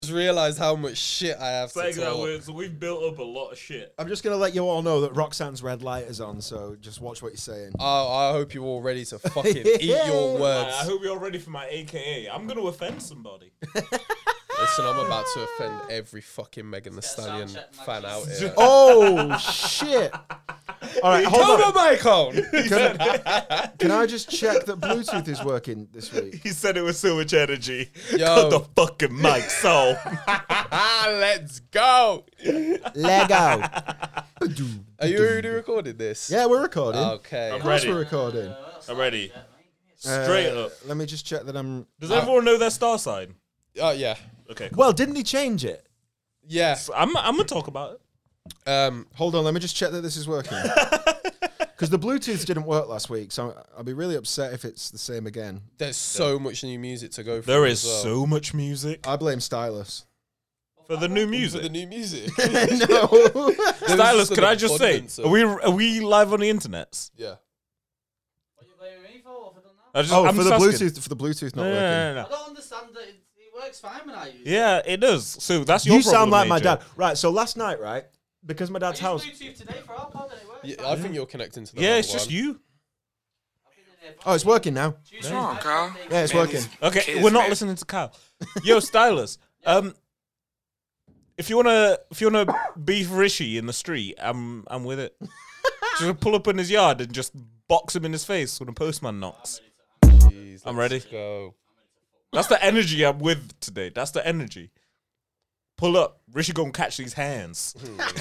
just realised how much shit I have to talk. So we've built up a lot of shit. I'm just going to let you all know that Roxanne's red light is on, so just watch what you're saying. Oh, I hope you're all ready to fucking eat your words. I hope you're ready for my AKA. I'm going to offend somebody. Listen, I'm about to offend every fucking Megan Thee Stallion fan out here. Oh, shit. All right, hold on. Mic on. Can I just check that Bluetooth is working this week? He said it was so much energy. Yo. Cut the fucking mic, so. Let's go. Lego. Are you already recorded this? Yeah, we're recording. Okay. I'm Of course ready. we're recording. I'm ready. Straight up. Let me just check that I'm... Does everyone know their star sign? Oh, yeah. Okay, cool. Well, didn't he change it? Yeah. I'm going to talk about it. Hold on, let me just check that this is working. Because the Bluetooth didn't work last week, so I'll be really upset if it's the same again. There's so much new music to go through. There is as well. so much music. I blame Stylus. For the new For music. the new music. No. Stylus, an can I just say, abundance of- are we live on the internet? Yeah. What are you blaming me for? I've done that. I'm for just asking. the Bluetooth not No, working. no. I don't understand that it works fine when I use it. Yeah, it does. So that's your You problem, sound like my AJ. dad. Right, so last night, right, because my I dad's used house... Bluetooth today for our pod and it works Yeah, fine. I think you're connecting to the Yeah, wrong it's just one. you. I've been in here Oh, it's working now. Tuesday Come on, night, Carl. Monday, Yeah, it's Man, working. Okay, Kids, we're not man. listening to Kyle. Yo, Stylus. If you wanna beef Rishi in the street, I'm with it. Just pull up in his yard and just box him in his face when a postman knocks. Jeez, I'm let's ready. Go. That's the energy I'm with today. That's the energy. Pull up. Rishi gonna catch these hands.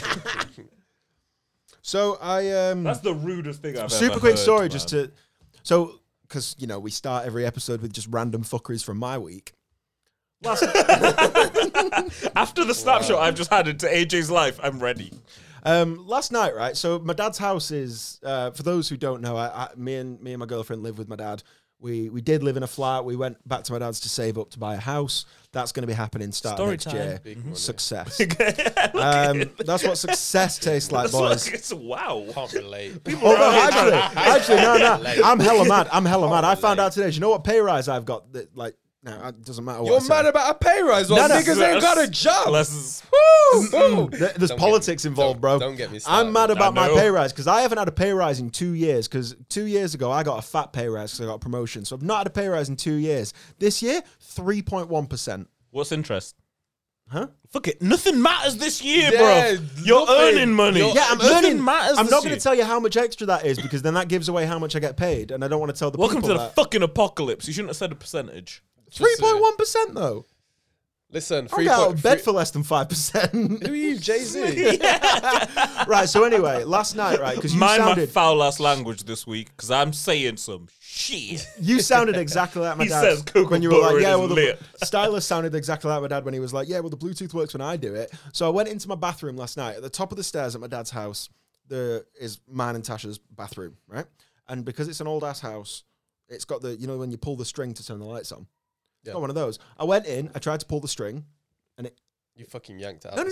So I... That's the rudest thing I've super ever quick heard, story man. just to... So, because, you know, we start every episode with just random fuckeries from my week. After the snapshot I've just had into AJ's life, I'm ready. Last night, right? So my dad's house is, for those who don't know, me and my girlfriend live with my dad. We did live in a flat. We went back to my dad's to save up to buy a house. That's going to be happening starting Story next time. year. Big money. Success. That's what success tastes like, boys. It's wow. Can't relate. Oh, no, actually, no. I'm hella mad. I found out today. Do you know what pay rise I've got? That, like, no, it doesn't matter what I You're say. mad about a pay rise while No, no. niggas ain't got a job. Less Woo! There's Don't politics get me- involved, bro. Don't get me started. I'm mad about I my know. pay rise because I haven't had a pay rise in 2 years. Because 2 years ago I got a fat pay rise because I got a promotion. So I've not had a pay rise in 2 years. This year, 3.1%. What's interest? Huh? Fuck it. Nothing matters this year, Yeah, bro. You're nothing. earning money. You're- Yeah, I'm Nothing earning. matters I'm this not going year. to tell you how much extra that is because then that gives away how much I get paid, and I don't want to tell the Welcome people to the that. fucking apocalypse. You shouldn't have said a percentage. 3.1% though. Listen, I'll get out of bed for less than 5%. Who are you, Jay-Z? Right. So anyway, last night, right? Because you Mind my sounded foul-ass language this week, because I'm saying some shit. You sounded exactly like my He dad says cocoa when you were butter like, in yeah, his well, the lip. stylist sounded exactly like my dad when he was like, yeah, well, the Bluetooth works when I do it. So I went into my bathroom last night. At the top of the stairs at my dad's house, there is mine and Tasha's bathroom, right? And because it's an old ass house, it's got the, you know, when you pull the string to turn the lights on. It's Yeah. got one of those. I went in, I tried to pull the string, and it. You fucking yanked it out.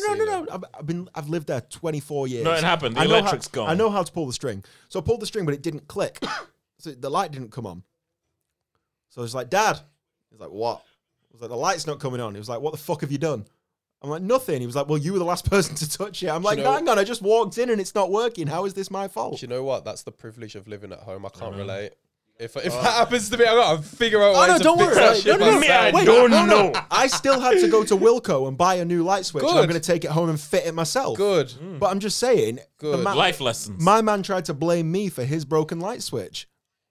No. I've lived there 24 years. Nothing happened. The I know electric's gone. I know how to pull the string. So I pulled the string, but it didn't click. So the light didn't come on. So I was like, Dad. He's like, what? I was like, the light's not coming on. He was like, what the fuck have you done? I'm like, nothing. He was like, well, you were the last person to touch it. I'm like, know- hang on, I just walked in and it's not working. How is this my fault? Do you know what? That's the privilege of living at home. I can't relate. If that happens to me, I gotta figure out Oh, ways no, to don't fix worry. that Like, shit no, no, no. myself. Wait, don't no, no. know. I still had to go to Wilco and buy a new light switch. And I'm Good. going to take it home and fit it myself. Good. But I'm just saying, Good. Life lessons. my man tried to blame me for his broken light switch.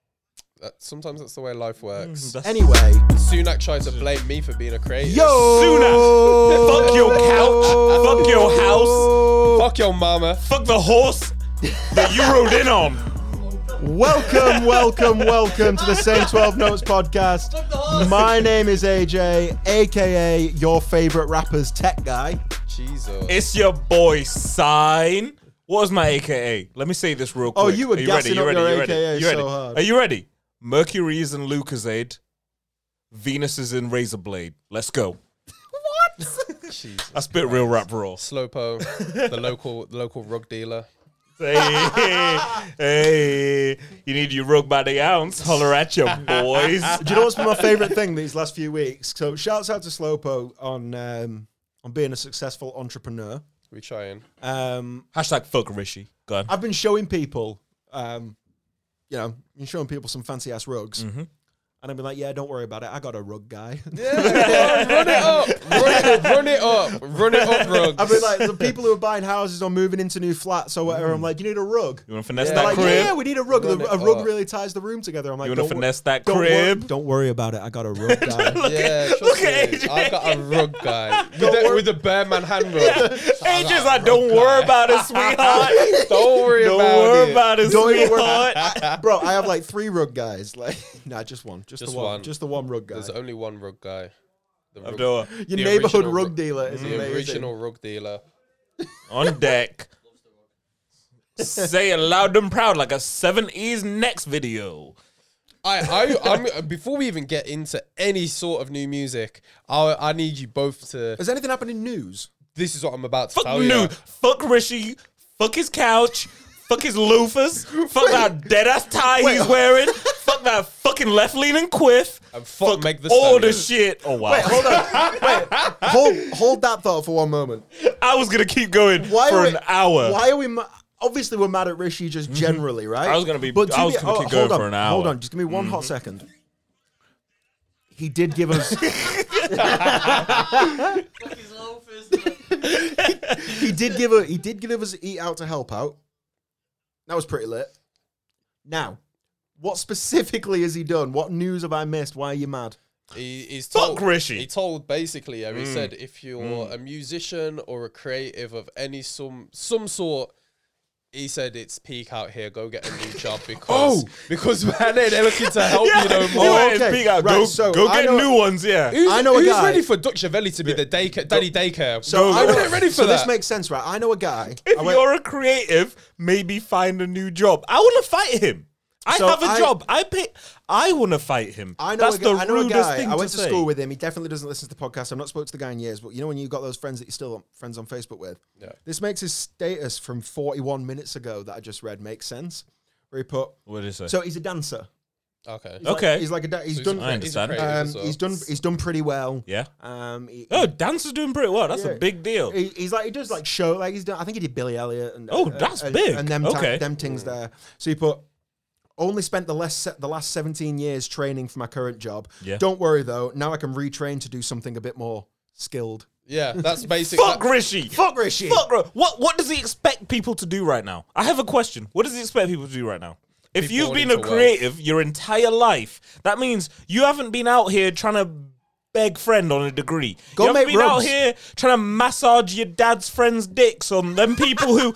Sometimes that's the way life works. Anyway. Sunak tried to blame me for being a creative. Yo! Sunak, fuck your couch, fuck your house, Fuck your mama. fuck the horse that you rode in on. Welcome to the Same 12 Notes podcast. My name is AJ, aka your favorite rapper's tech guy. Jesus. It's your boy Sign. What was my AKA? Let me say this real quick. Oh, you were Are gassing ready? up You your ready? AKA You ready? so hard. Are you ready? Mercury is in Lucozade. Venus is in Razorblade. Let's go. Jesus. I spit real rap raw. Slowpo, the local rug dealer. Hey, you need your rug by the ounce. Holler at your boys. Do you know what's been my favourite thing these last few weeks? So shouts out to Slowpo on being a successful entrepreneur. We trying. Hashtag fuck Rishi. Go on. I've been showing people, been showing people some fancy ass rugs. Mm-hmm. And I've been like, yeah, don't worry about it. I got a rug guy. Run it up, rug. I've been like, the people who are buying houses or moving into new flats or whatever, I'm like, you need a rug. You want to finesse Yeah. that Like, crib? yeah, we need a rug. Run A it rug up. really ties the room together. I'm like, You want to don't finesse that don't crib? Don't worry about it. I got a rug guy. Yeah, look trust at me. AJ. I got a rug guy with the bear man hand rug. AJ's like, don't worry about it, sweetheart. Don't worry Don't about worry it. about it, Don't even worry. sweetheart. Bro, I have like 3 rug guys. Like, nah, just one. Just Just the one. one. Just the one rug guy. There's only one rug guy. The rug- Abdullah, Your the neighborhood original rug dealer is The amazing. original rug dealer. on deck. Say it loud and proud like a 70s next video. I'm before we even get into any sort of new music, I need you both to. Has anything happened in news? This is what I'm about to Fuck tell new. you. Fuck Rishi. Fuck his couch. Fuck his loafers. Fuck that dead ass tie he's wearing. Fuck that fucking left leaning quiff. And fuck Meg the all the Stallion. shit. Oh wow. Wait, hold on. Wait, hold that thought for one moment. I was gonna keep going Why for are we, an hour. Why are we? Obviously, we're mad at Rishi just generally, right? I was gonna be- But I was gonna keep going hold for on, an hour. Hold on, just give me one hot second. He did give us. Fuck his loafers. He did give us Eat Out to help out. That was pretty lit. Now, what specifically has he done? What news have I missed? Why are you mad? He's Fuck told, Rishi. He told basically, he said, if you're a musician or a creative of any some sort, he said it's peak out here. Go get a new job because man, they're looking to help you no You more. went and okay. speak out. Right, Go, so go I get know- new ones. Yeah. I know a who's guy- ready for Duck Chavelli to be the daddy daycare. So I'm I not ready for so that. this makes sense, right? I know a guy. If I went- you're a creative, maybe find a new job. I want to fight him. I So have a I- job. I want to fight him. I know, That's a guy, the I know a rudest guy. thing I went to to say. school with him. He definitely doesn't listen to the podcast. I've not spoken to the guy in years, but you know when you've got those friends that you're still friends on Facebook with? Yeah. This makes his status from 41 minutes ago that I just read make sense. Where he put, What did he say? so he's a dancer. Okay. Okay. He's like a he's So done. I understand. He's done pretty well. Yeah. He, Dance is doing pretty well. That's Yeah. a big deal. He's like he does like show like he's done. I think he did Billy Elliot and Oh, that's big. and them Okay. them things there. So he put only spent the last 17 years training for my current job. Yeah. Don't worry though. Now I can retrain to do something a bit more skilled. Yeah, that's basically. Fuck Rishi. Fuck Rishi. Fuck, bro. What does he expect people to do right now? I have a question. What does he expect people to do right now? If Be you've born been a into wealth. creative your entire life, that means you haven't been out here trying to beg friend on a degree. Go you haven't make been out rubs. here trying to massage your dad's friends' dicks on them people who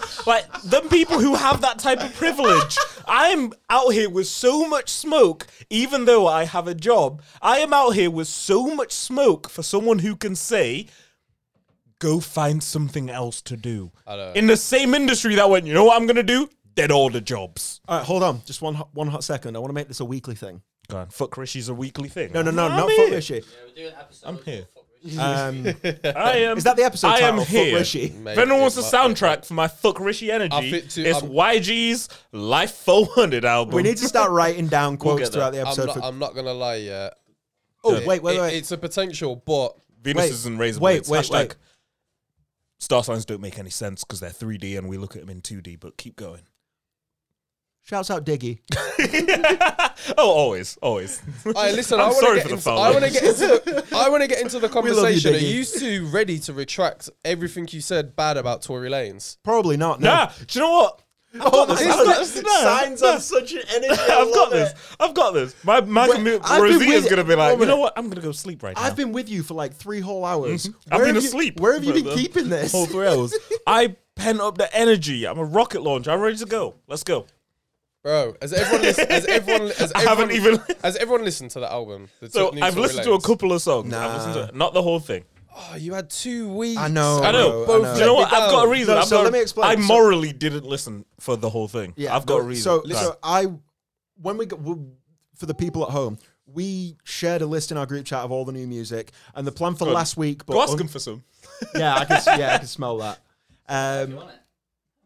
have that type of privilege. I'm out here with so much smoke, even though I have a job. I am out here with so much smoke for someone who can say, go find something else to do. I know. In the same industry that went, you know what I'm going to do? Dead all the jobs. All right, hold on. Just one hot second. I want to make this a weekly thing. Go on, fuck Rishi's a weekly thing. No, I'm not here. fuck Rishi. Yeah, we're doing episodes. I'm here. Fuck Rishi. I am. Is that the episode I title? am Fuck here. Rishi. Mate, If anyone wants a it- soundtrack for my fuck Rishi I'll energy, fit to- it's I'm- YG's Life 400 album. We need to start writing down quotes get throughout that. the episode. I'm not gonna lie. Yeah. Oh, wait. It's a potential, but Venuses and razor wait, blades. wait. Hashtag star signs don't make any sense because they're 3D and we look at them in 2D. But keep going. Shouts out Diggy. Oh, always. Hey, listen, I'm I sorry want for to the get foul I want to get into the love you, conversation. Are Diggy. you two ready to retract everything you said bad about Tory Lanez? Probably not. No. Nah, do you know what? Oh, this. signs on such an energy. I've got this. My I've been Rosita's with- gonna be like, Wait a you know minute. what? I'm gonna go sleep right now. I've been with you for like 3 whole hours. I've Where been have asleep. Where have you for been the keeping this? whole 3 hours. I pent up the energy. I'm a rocket launcher. I'm ready to go. Let's go. Bro, has everyone listened to the album? So new I've Tory listened to a Lanez? couple of songs. Nah. I've listened to it. Not the whole thing. Oh, you had 2 weeks. I know, I know. bro, I Both know. Do you know what? let me I've got a down. reason. No, I've so got- let me explain. I So- morally didn't listen for the whole thing. Yeah, I've got a reason. So when we got, for the people at home, we shared a list in our group chat of all the new music, and the plan for last week. But go ask him for some. yeah, I can smell that. You want it?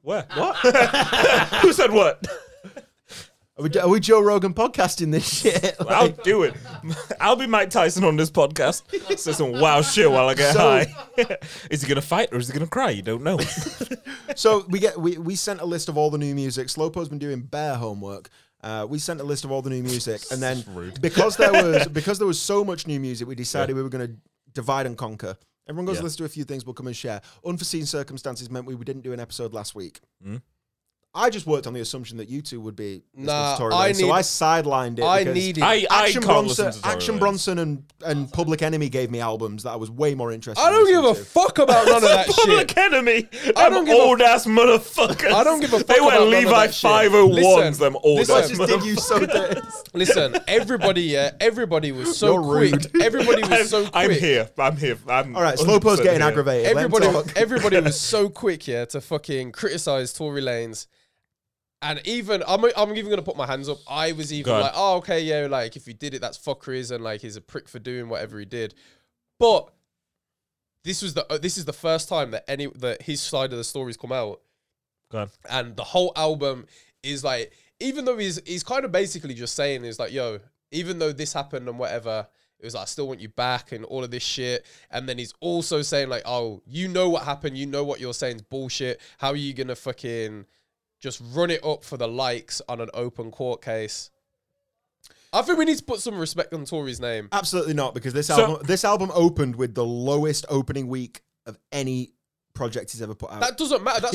Where? What? Who said what? Are we Joe Rogan podcasting this shit? I'll do it. I'll be Mike Tyson on this podcast. Say some wild shit while I get high. Is he gonna fight or is he gonna cry? You don't know. So we sent a list of all the new music. Slowpo's been doing bare homework. We sent a list of all the new music, and then because there was so much new music, we decided we were going to divide and conquer. Everyone goes to listen to a few things. We'll come and share. Unforeseen circumstances meant we didn't do an episode last week. I just worked on the assumption that you two would be so I sidelined it. I can't listen to Tory Action Lanez. Bronson and Public Enemy gave me albums that I was way more interested. I don't in give a listening to. fuck about none of that Public shit. Enemy. I don't give a old ass motherfuckers. I don't give a fuck They were about none of Levi that shit. 501s. Listen, Them old listen, ass I just did you so dirty. Listen, everybody was so You're quick. rude. Everybody was so quick. I'm here. All right, Slowpo's 100% getting here. aggravated. Let him talk. Everybody was so quick, to fucking criticize Tory Lanez. And even, I'm even going to put my hands up. I was even Go on. like, oh, okay, yeah, like, if he did it, that's fuckeries, and, like, he's a prick for doing whatever he did. But this is the first time that his side of the story's come out. Go on. And the whole album is, like, even though he's kind of basically just saying, is like, yo, even though this happened and whatever, it was like, I still want you back and all of this shit. And then he's also saying, like, oh, you know what happened. You know what you're saying is bullshit. How are you going to fucking just run it up for the likes on an open court case? I think we need to put some respect on Tory's name. Absolutely not, because this album opened with the lowest opening week of any project he's ever put out. That doesn't matter. That's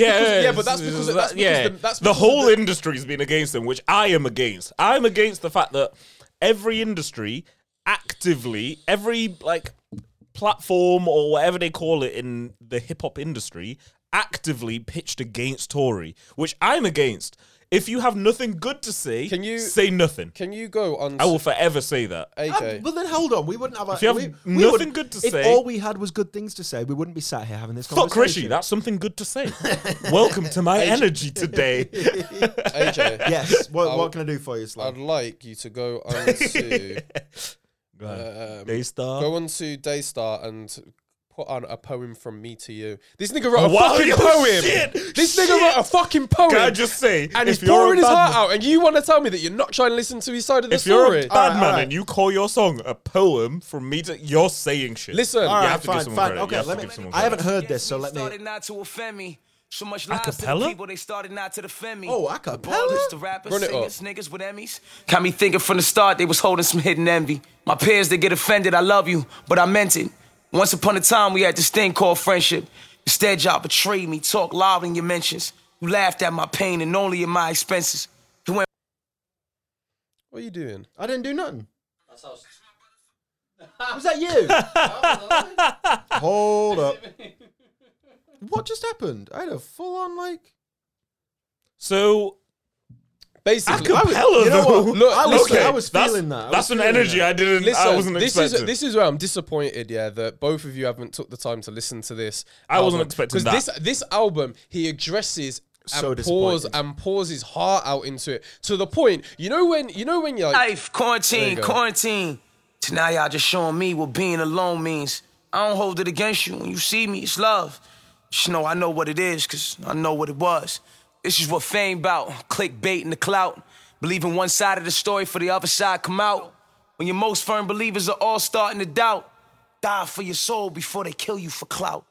The whole industry's been against them, which I am against. I'm against the fact that every industry actively, every like platform or whatever they call it in the hip hop industry, actively pitched against Tory, which I'm against. If you have nothing good to say, say nothing. Can you go on? I will forever say that. AJ. Well, then hold on. We wouldn't have. If you have nothing good to if say, if all we had was good things to say, we wouldn't be sat here having this fuck conversation. Rishi. That's something good to say. Welcome to my energy today. AJ. Yes. What can I do for you, Slav? I'd like you to go on to Daystar. go on to Daystar and put on a poem from me to you. This nigga wrote a wow, fucking yo, poem. shit, This nigga wrote a fucking poem. Can I just say, and he's if you're pouring a his bad heart man- out, and you want to tell me that you're not trying to listen to his side of the If you're story? a bad man alright. and you call your song a poem from me to, you're saying shit. Listen, All you right, have to give fine, someone fine. credit. You Okay, have to let me. give someone I haven't credit. heard this, so let me. Started not to offend me. So much lies to the Acapella? people, they started not to defend me. Oh, The acapella? ballers, the rappers, Run it singers, niggas with Emmys. Got me thinking from the start they was holding some hidden envy. My peers, they get offended, I love you, but I meant it. Once upon a time, we had this thing called friendship. Instead, y'all betrayed me, talk loud in your mentions. You laughed at my pain and only at my expenses. You went what are you doing? I didn't do nothing. That's how. Was that you? Hold up. What just happened? I had a full-on like. So, Basically, acapella You know though. what? Look, I was, listen, I was feeling that. I That's was an feeling energy that. I didn't. I wasn't expecting. this is where I'm disappointed. That both of you haven't took the time to listen to this. I wasn't album. expecting 'Cause that. This album he addresses So and pours his heart out into it to the point. You know when you're like, life, There quarantine, you go. quarantine. So now y'all just showing me what being alone means. I don't hold it against you. When you see me, it's love. Just know I know what it is, cause I know what it was. This is what fame bout. Clickbait and the clout. Believing one side of the story for the other side come out. When your most firm believers are all starting to doubt. Die for your soul before they kill you for clout.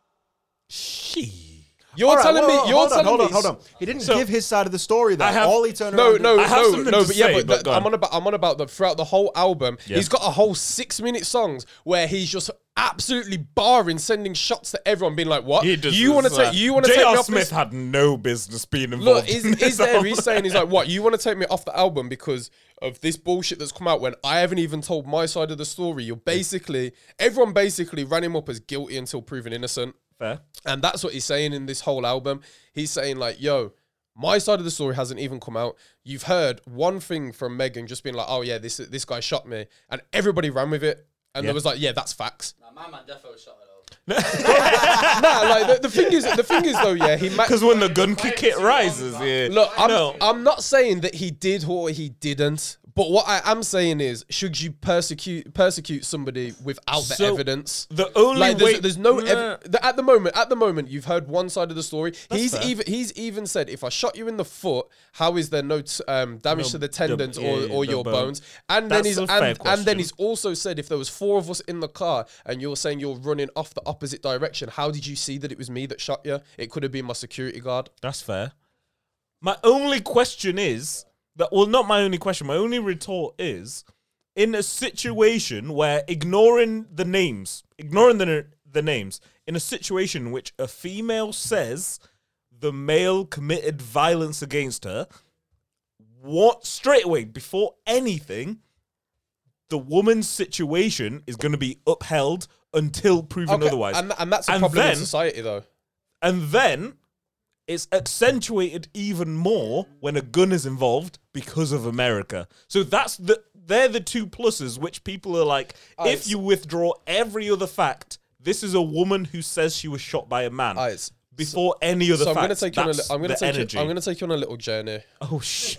you're All right, telling me, whoa, you're telling me, hold on. He didn't So, give his side of the story. Though. I have- All he turned No, around. no, I have no, something no, to but yeah, say, but but go on. I'm on about throughout the whole album. Yeah. He's got a whole 6-minute songs where he's just absolutely barring, sending shots to everyone, being like, "What? He just You want to was, take? You want to take me J.R. off Smith this?" had no business being involved. Look, in is this there? album. He's saying, he's like, "What? You want to take me off the album because of this bullshit that's come out when I haven't even told my side of the story?" Everyone basically ran him up as guilty until proven innocent. Fair. And that's what he's saying in this whole album. He's saying like, yo, my side of the story hasn't even come out. You've heard one thing from Megan just being like, oh yeah, this guy shot me. And everybody ran with it. And there was like, yeah, that's facts. Nah, my man definitely shot it though. Nah, like the thing is though, yeah, Because when the gun kick it rises, yeah. Look, No. I'm not saying that he did or he didn't, But what I am saying is, should you persecute somebody without the So, evidence? The only Like way there's no Nah. at the moment you've heard one side of the story. That's fair. He's even said, if I shot you in the foot, how is there no damage to the tendons or your bones? And then That's he's a fair and then question. he's also said, if there was 4 of us in the car and you're saying you're running off the opposite direction, how did you see that it was me that shot you? It could have been my security guard. That's fair. My only question is that, well, not my only question. My only retort is, in a situation where ignoring the names, the names, in a situation in which a female says the male committed violence against her, what straight away before anything, the woman's situation is going to be upheld until proven otherwise. And that's a And problem in then- society, though. And then it's accentuated even more when a gun is involved because of America. So they're the two pluses which people are like, if you withdraw every other fact, this is a woman who says she was shot by a man. Before any other So facts. I'm going to take you on That's I'm going the to take energy. you, I'm going to take you on a little journey Oh shit!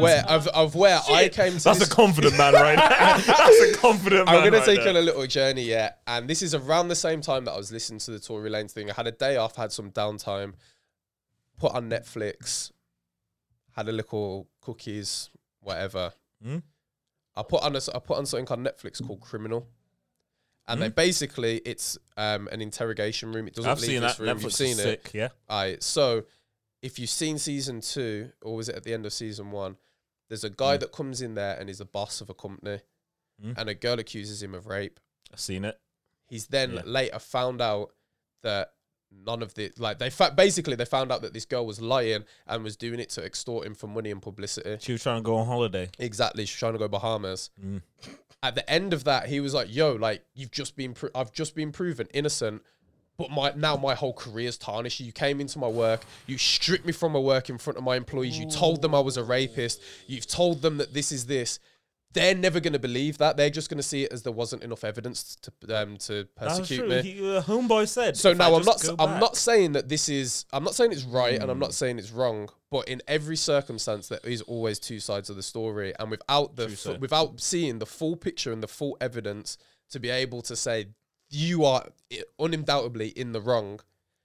of where I came to. That's this, a confident man right now. That's a confident man. I'm going to right take there. you on a little journey, yeah. And this is around the same time that I was listening to the Tory Lanez thing. I had a day off, had some downtime, put on Netflix, had a little cookies, whatever. I put on something on Netflix called Criminal. And they basically, it's an interrogation room. It doesn't I've leave seen this that. room. Netflix You've is seen it. sick, yeah. Alright, so if you've seen season 2, or was it at the end of season 1, there's a guy that comes in there and is the boss of a company, and a girl accuses him of rape. I've seen it. He's then later found out that none of the they found out that this girl was lying and was doing it to extort him for money and publicity. She was trying to go on holiday. Exactly, she's trying to go Bahamas. At the end of that, he was like, "Yo, like I've just been proven innocent, but now my whole career's tarnished. You came into my work, you stripped me from my work in front of my employees. You told them I was a rapist. You've told them that this is this. They're never going to believe that. They're just going to see it as there wasn't enough evidence to persecute me." Homeboy said. So if I now just go I'm back- not saying that I'm not saying it's right and I'm not saying it's wrong, but in every circumstance there is always two sides of the story, and without seeing the full picture and the full evidence to be able to say you are undoubtedly in the wrong,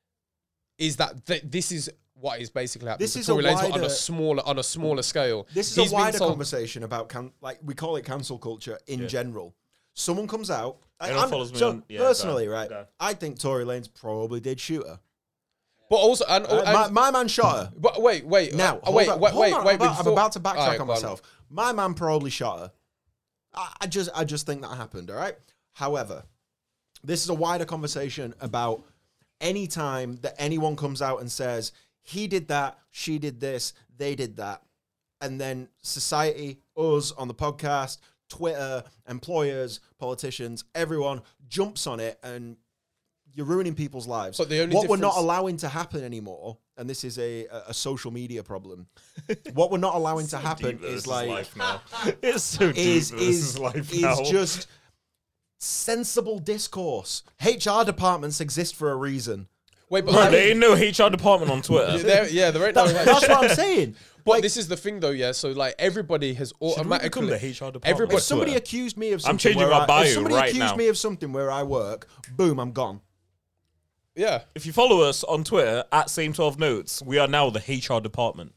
is that this is what is basically happening. This is Tory a Lanez, wider- on a smaller scale. This is He's a been wider told- conversation about we call it cancel culture in general. Someone comes out. Anyone follows me so on- yeah, personally, go on, right? go on. I think Tory Lanez probably did shoot her. But also, and My man shot her. but wait, Now, wait, hold wait. on, I'm before- about to backtrack Alright, on go myself. My man probably shot her. I just think that happened. All right. However, this is a wider conversation about any time that anyone comes out and says he did that, she did this, they did that, and then society, us on the podcast, Twitter, employers, politicians, everyone jumps on it, and you're ruining people's lives. But the only what we're not difference- allowing to happen anymore, and this is a social media problem. What we're not allowing to happen is like life now. It's so deep. is that this is life is now. just sensible discourse. HR departments exist for a reason. Wait, but Bro, there ain't no HR department on Twitter. there ain't no. That's what I'm saying. But this is the thing, though, yeah. So, like, everybody has Should we become automatically. the HR department? Everybody- If somebody Twitter? accused me of something, I'm changing where my I- bio if somebody right accused now. me of something where I work, boom, I'm gone. Yeah, If you follow us on Twitter at Same12Notes, we are now the HR department.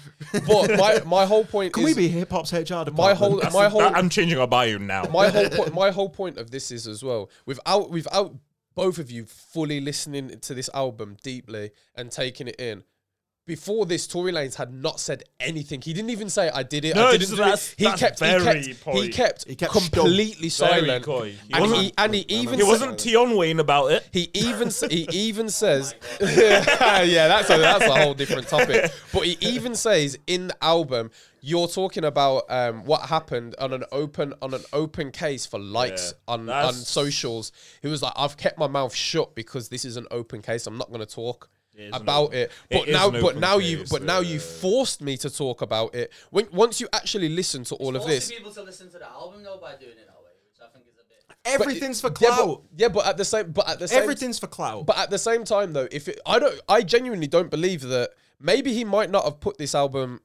but my whole point Can is we be hip hop's HR department? my whole I'm changing our bio now. my whole point of this is as well, without both of you fully listening to this album deeply and taking it in. Before this, Tory Lanez had not said anything. He didn't even say, "I did it. No, I didn't so do that's- it." He that's kept very kept He kept completely Very silent. coy. And he even He wasn't Tion Wayne about it. He even says, yeah, that's a whole different topic. But he even says in the album, you're talking about what happened on an open case for likes on socials. He was like, I've kept my mouth shut because this is an open case. I'm not going to talk about it. But now you forced me to talk about it. Once you actually listen to all of this. Forcing people to listen to the album though by doing it that way, which I think is a bit. Everything's for Yeah, clout. but at the same Everything's for clout. But at the same time, though, I genuinely don't believe that maybe he might not have put this album.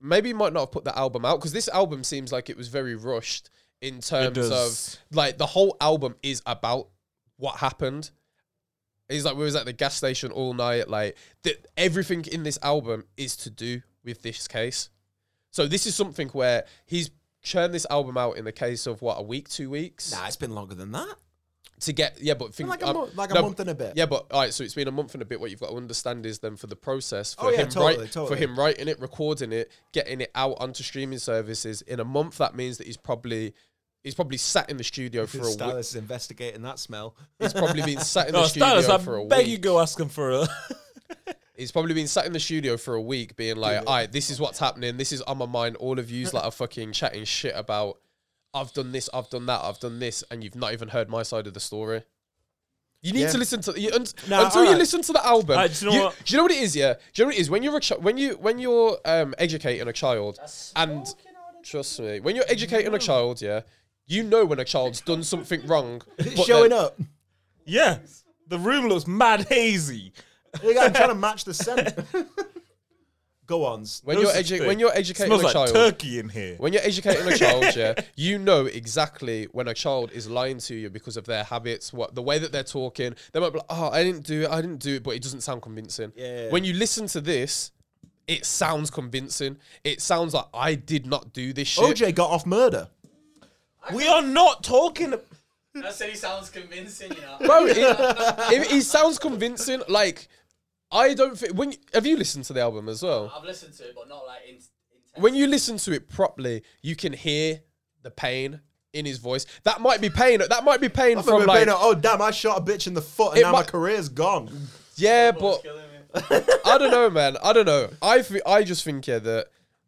maybe he might not have put the album out because this album seems like it was very rushed in terms does. of like the whole album is about what happened. He's like, we was at the gas station all night. Like everything in this album is to do with this case. So this is something where he's churned this album out in the case of what, a week, 2 weeks? Nah, it's been longer than that. To get, yeah, but think Like a month and a bit. Yeah, but all right, so it's been a month and a bit. What you've got to understand is then for the process, for Oh, yeah, him totally. for him writing it, recording it, getting it out onto streaming services in a month, that means that he's probably sat in the studio for a week. Stylist is investigating that smell. He's probably been sat in the No, studio Stylus, for a I beg week. you go ask him for a... He's probably been sat in the studio for a week being like, all right, this is what's happening. This is on my mind. All of yous like are fucking chatting shit about, I've done this, I've done that, I've done this. And you've not even heard my side of the story. You need to listen to until you listen to the album. Do you know what? Do you know what it is? Yeah, do you know what it is? When you're when you're educating a child, and trust me, when you're educating a child, yeah, you know when a child's done something wrong. It's but showing then- up. Yeah, the room looks mad hazy. I'm trying to match the scent. Go on. When you're educating Smells a like child, turkey in here. when you're educating a child, yeah, you know exactly when a child is lying to you because of their habits, the way that they're talking. They might be like, "Oh, I didn't do it," but it doesn't sound convincing. Yeah. When you listen to this, it sounds convincing. It sounds like I did not do this shit. OJ got off murder. We are not talking... I said he sounds convincing, you know. Bro, it sounds convincing. Like, I don't think... have you listened to the album as well? I've listened to it, but not like intense. When you listen to it properly, you can hear the pain in his voice. That might be pain. That might be pain I've from been like... paying, oh, damn, I shot a bitch in the foot and It now my might- career's gone. Yeah, but... Killing me. I don't know, man. I don't know. I just think, yeah, that...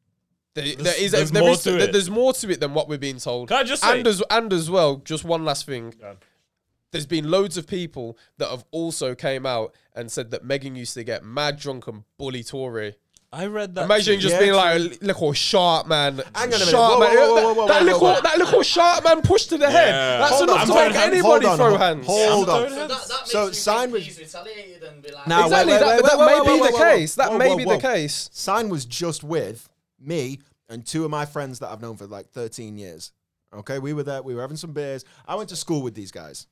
There's more to it than what we're being told. Can I just say- and as well, just one last thing. There's been loads of people that have also came out and said that Megan used to get mad drunk and bully Tory. I read that. Imagine too. just Yeah, being like, little sharp man. Hang on a minute. Sharp Whoa, man. whoa, whoa, whoa, That whoa, whoa. little sharp man pushed to the head. Yeah. That's Hold enough on, to hold make on, anybody hold throw on, hands. hold on. So that makes So me Sign think was- he's retaliated and be like, Now, Exactly. wait, That wait, may wait, be wait, the wait, case. That whoa, may whoa, be whoa. the case. Sign was just with me and two of my friends that I've known for like 13 years. Okay, we were there. We were having some beers. I went to school with these guys.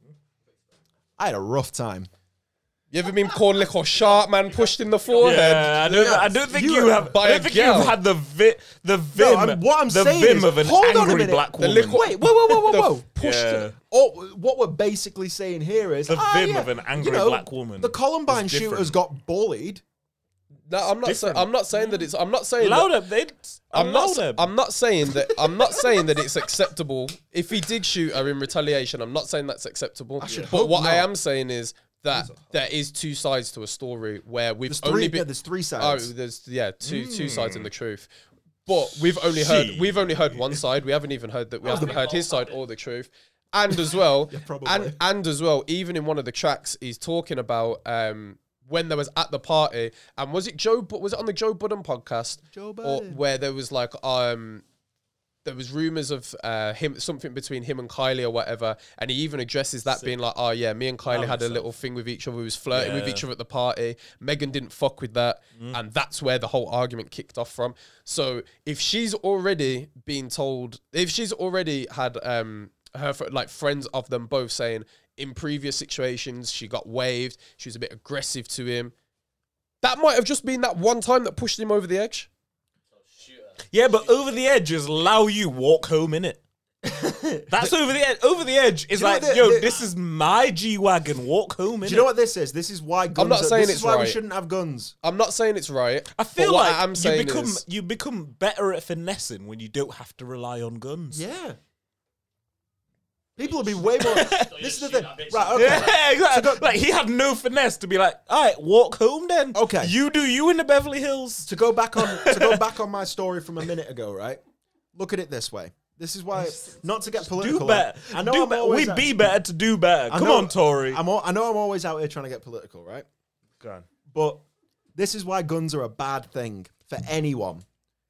I had a rough time. You ever been called little sharp man pushed in the forehead? Yeah, I don't think you have. by I a don't think girl. you've had the vim. what I'm the saying vim is, of an hold on a angry minute. black The woman. little- Wait, whoa. The pushed Yeah. Oh, what we're basically saying here is The vim of an angry black woman The Columbine is different. shooters got bullied. No, I'm not. I'm not saying that it's. I'm not saying. that- Louder, they. I'm not saying that. I'm not saying that it's acceptable. If he did shoot her in retaliation, I'm not saying that's acceptable. should But hope what I not. am saying is that there is two sides to a story where we've There's only three. been. Yeah, there's three Oh, sides. there's two sides in the truth. But we've only heard one side. We haven't even heard that. We haven't heard his side or the truth. And as well, probably. and as well, even in one of the tracks, he's talking about when there was at the party, and was it on the Joe Budden podcast? Joe Or Budden. where there was like there was rumors of something between him and Kylie or whatever, and he even addresses that being like, oh yeah, me and Kylie had a little thing with each other. We was flirting with each other at the party. Megan didn't fuck with that, and that's where the whole argument kicked off from. So if she's already been told, if she's already had like friends of them both saying in previous situations she got waved, she was a bit aggressive to him, that might have just been that one time that pushed him over the edge. Yeah, but over the edge is allow you walk home in it. That's over the edge. Over the edge is you know like, what yo, this is my G-Wagon. Walk home in Do you know what this is? This is why guns. not saying this it's is why we right. shouldn't have guns. I'm not saying it's right. I feel but what like I'm saying you become better at finessing when you don't have to rely on guns. Yeah. People would be way more. This is the thing. Right. Okay. Yeah, exactly. Like he had no finesse to be like, all right, walk home then. Okay. You do you in the Beverly Hills. To go back on my story from a minute ago, right? Look at it this way. This is why, not to get political. Do better. I know do I'm better. always We'd be better to do better. I Come know- on, Tory. I know I'm always out here trying to get political, right? Go on. But this is why guns are a bad thing for anyone.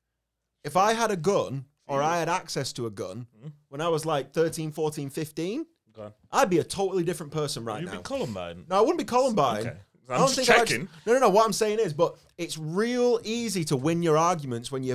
If I had a gun or I had access to a gun when I was like 13, 14, 15, Go on. I'd be a totally different person right You'd now. be Columbine. No, I wouldn't be Columbine. Okay. I I'm don't just think I'd- checking. No. What I'm saying is, but it's real easy to win your arguments when you're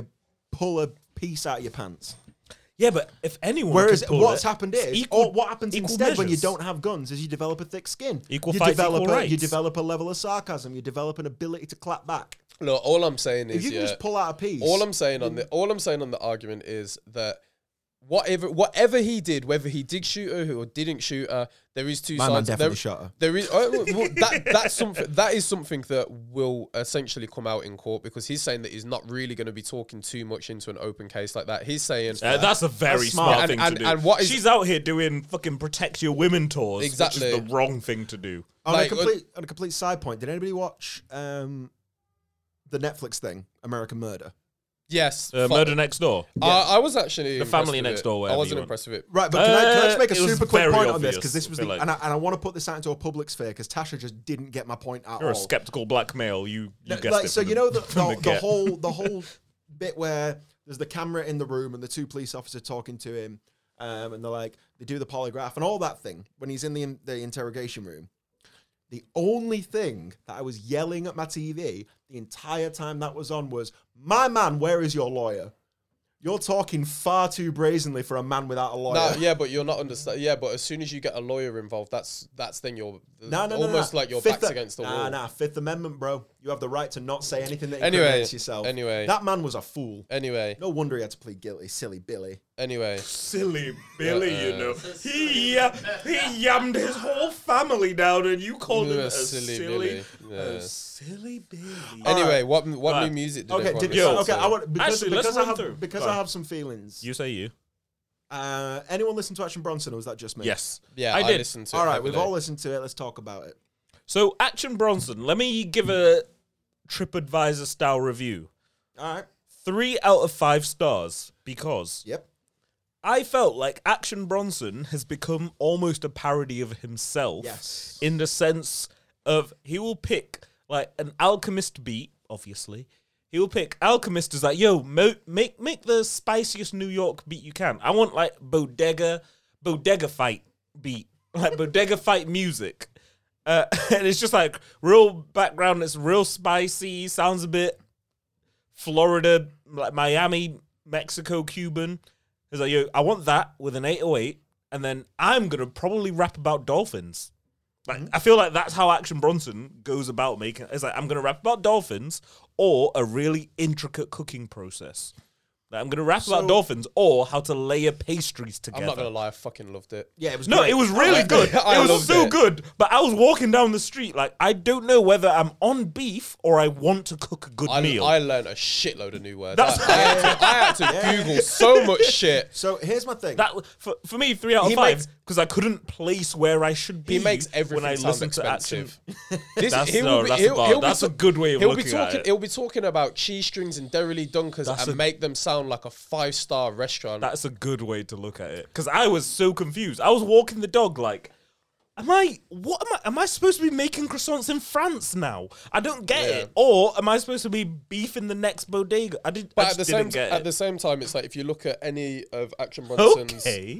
pull a piece out of your pants. Yeah, but if anyone Whereas could pull what's it, happened is, equal- or what happens equal instead when you measures. don't have guns is you develop a thick skin. Equal you fights, develop equal you rights. develop a level of sarcasm. You develop an ability to clap back. Look, all I'm saying If is, you can just pull out a piece. all I'm saying on the argument is that whatever he did, whether he did shoot her or didn't shoot her, there is two My man sides. definitely shot her. There is that's something that is something that will essentially come out in court, because he's saying that he's not really going to be talking too much into an open case like that. He's saying that's a very That's smart. smart thing And- to do. and what is- She's out here doing fucking protect your women tours, Exactly. which is the wrong thing to do. On Like, a complete side point, did anybody watch the Netflix thing, American Murder? yes, Murder Next Door. I was actually The impressed Family with Next it. Door, I whatever wasn't you want. impressed with it. Right, but can I just make a it was super quick very point on this? obvious, Because this was I feel the, like. and I want to put this out into a public sphere because Tasha just didn't get my point at You're all. a skeptical black male. You guessed Like, it. so from you know the from get. whole bit where there's the camera in the room and the two police officers talking to him, and they're like they do the polygraph and all that thing when he's in the interrogation room. The only thing that I was yelling at my TV the entire time that was on was, "My man, where is your lawyer? You're talking far too brazenly for a man without a lawyer." No, yeah, but you're not understand. Yeah, but as soon as you get a lawyer involved, that's then you're almost like your back's against the wall. Nah, Fifth Amendment, bro. You have the right to not say anything that Anyway, incriminates yourself. anyway. That man was a fool. Anyway, No wonder he had to plead guilty, silly Billy. anyway. Silly Billy, you know. He yammed his whole family down, and you called him a Silly silly Billy. Yeah. silly Billy. Anyway, what Right. new music did Okay, everyone did listen you? Okay, to? I want Actually, let's run through. because Go I on. have some feelings. You say you. Anyone listen to Action Bronson, or was that just me? Yes. Yeah, I I did. listened to All it right, we've heavily. all listened to it. Let's talk about it. So, Action Bronson, let me give a TripAdvisor style review. All right. 3 out of 5 stars, because Yep. I felt like Action Bronson has become almost a parody of himself. Yes. In the sense of he will pick like an Alchemist beat, obviously. He will pick Alchemist as like, yo, make the spiciest New York beat you can. I want like bodega fight beat, like bodega fight music. And it's just like real background. It's real spicy. Sounds a bit Florida, like Miami, Mexico, Cuban. It's like, yo, I want that with an 808, and then I'm gonna probably rap about dolphins. Like, I feel like that's how Action Bronson goes about making. It's like I'm gonna rap about dolphins or a really intricate cooking process. Like, I'm gonna rap about dolphins or how to layer pastries together. I'm not gonna lie, I fucking loved it. Yeah, it was No, great. it was really good. I It was loved so it. good. But I was walking down the street like, I don't know whether I'm on beef or I want to cook a good meal. I learned a shitload of new words. That's- I had to Google so much shit. So here's my thing. That for me, 3 out of He 5 makes- because I couldn't place where I should be. He makes when everything I sound listen to Action. expensive. This, That's- he no, will be- that's he'll- about- he'll be that's a ta- good way of he'll be looking at talking. it. He'll be talking about cheese strings and Dairy Dunkers That's and a- make them sound like a 5-star restaurant. That's a good way to look at it. Because I was so confused. I was walking the dog like, am I supposed to be making croissants in France now? I don't get Yeah. it. Or am I supposed to be beefing the next bodega? I But just didn't get at it. the same time, it's like if you look at any of Action Bronson's Okay.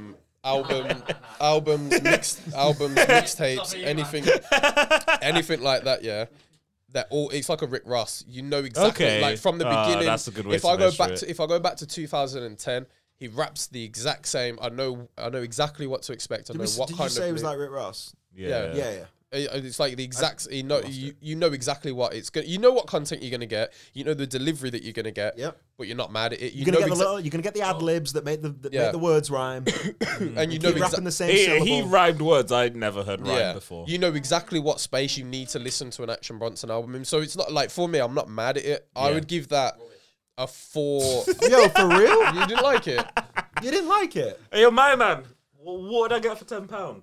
albums, mixtapes, anything like that, yeah. They're all. It's like a Rick Ross. You know exactly, Okay. like from the Ah, beginning. that's a good way if to I go measure back it. to if I go back to 2010, he raps the exact same. I know exactly what to expect. I know what Did kind you say of. it was like Rick Ross? Yeah. Yeah. It's like the exact. You know exactly what it's going. You know what content you're gonna get. You know the delivery that you're gonna get. Yep. But you're not mad at it. You're gonna get the ad libs that make Yeah. the words rhyme. and you know Keep rapping the same He syllable. rhymed words I'd never heard rhyme before. You know exactly what space you need to listen to an Action Bronson album in. So it's not like, for me, I'm not mad at it. I Yeah. would give that a 4. Yo, for real? You didn't like it? You didn't like it? Hey, yo, my man, what did I get for £10? I'm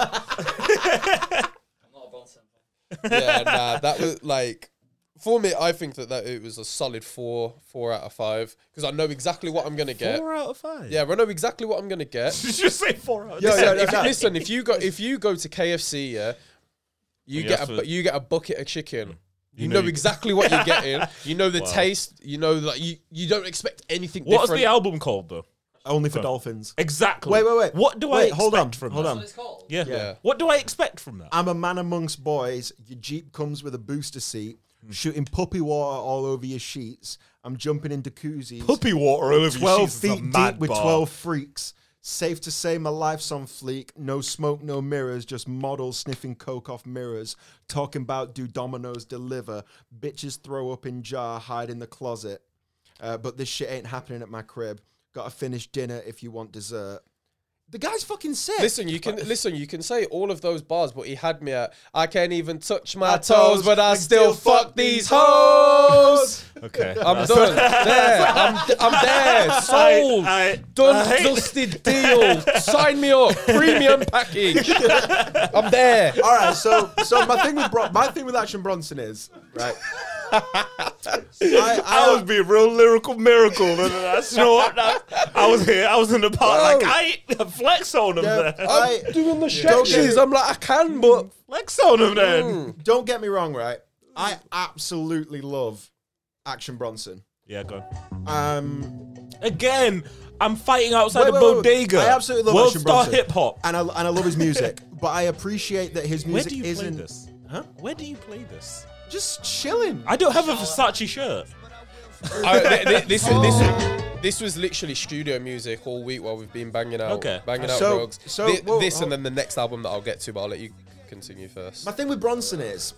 not a Bronson fan. Yeah, nah, that was like, for me, I think that it was a solid 4 out of 5. Because I know exactly what I'm going to get. 4 out of 5? Yeah, I know exactly what I'm going to get. Did you say 4 out of Yeah, 5? yeah, Listen, if you go to KFC, yeah, you Yeah, get for- you get a bucket of chicken. You You know know- exactly what you're getting. You know the Wow. taste. You know, like you don't expect anything What's different. the album called, though? Only for dolphins. Exactly. Wait. What do I expect hold on, from hold that? on. What it's called. Yeah. Yeah. What do I expect from that? I'm a man amongst boys. Your Jeep comes with a booster seat. Shooting puppy water all over your sheets. I'm jumping in jacuzzis. Puppy water all over your 12 sheets is a feet mad deep with bar. 12 freaks. Safe to say my life's on fleek. No smoke, no mirrors. Just models sniffing coke off mirrors. Talking about do Domino's deliver. Bitches throw up in jar, hide in the closet. But this shit ain't happening at my crib. Gotta finish dinner if you want dessert. The guy's fucking sick. Listen, you can say all of those bars, but he had me at I can't even touch my toes, but I still fuck these hoes. Okay. I'm done. There. I'm there. Sold. Done. Dusted deal. Sign me up. Premium package. I'm there. All right, so my thing with Action Bronson is right. I was being real lyrical miracle. You know what? I was here. I was in the park. Like, I flex on him there. I'm doing the stretches. I'm like, I can, but Flex on him then. Don't get me wrong, right? I absolutely love Action Bronson. Yeah, go on. Again, I'm fighting Wait, outside wait, a wait. bodega. I absolutely love World Action star Bronson. hip hop. And I love his music, but I appreciate that his Where music do you play isn't this? Huh? Where do you play this? just chilling. I don't have a Versace shirt. This was literally studio music all week while we've been banging out So- rugs. so- whoa, This oh. and then the next album that I'll get to, but I'll let you continue first. My thing with Bronson is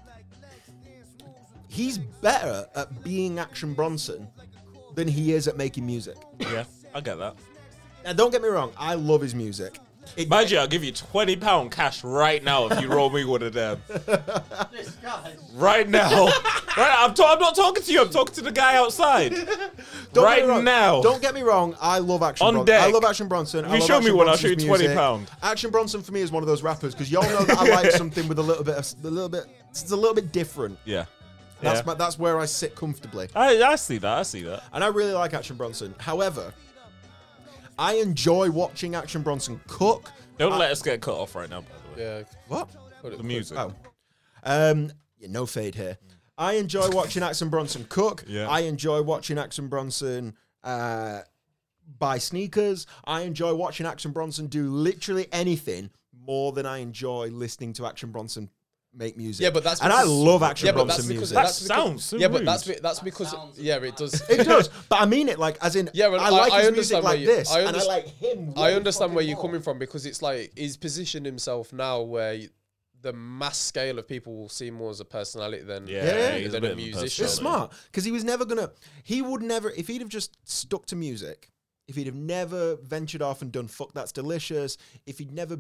he's better at being Action Bronson than he is at making music. Yeah, I get that. Now, don't get me wrong, I love his music. Mind you, I'll give you £20 cash right now if you roll me one of them. This guy. Right now. I'm not talking to you. I'm talking to the guy outside. Don't right get me wrong. now. Don't get me wrong, I love Action On Bronson. deck. I love Action Bronson. If I you love show me Action one, I'll show you Bronson's music. £20. Action Bronson for me is one of those rappers because y'all know that I like something with it's a little bit different. Yeah. That's where I sit comfortably. I see that. And I really like Action Bronson. However, I enjoy watching Action Bronson cook. Don't let us get cut off right now, by the way. Yeah. What? The music. Oh. Yeah, no fade here. I enjoy watching Action Bronson cook. Yeah. I enjoy watching Action Bronson buy sneakers. I enjoy watching Action Bronson do literally anything more than I enjoy listening to Action Bronson make music. Yeah, but that's and I because- love Action yeah, but Bronson that's because- music. That that's because- sounds so Yeah, but rude. that's because it does. It does, but I mean it like as in. Yeah, well, I like I his music understand like where you- this, I and I underst- like him. I way understand where fucking you're more. coming from because it's like he's positioned himself now where the mass scale of people will see more as a personality than Yeah, he's a than bit a of a musician. It's smart because he would never, if he'd have just stuck to music, if he'd have never ventured off and done Fuck That's Delicious, if he'd never,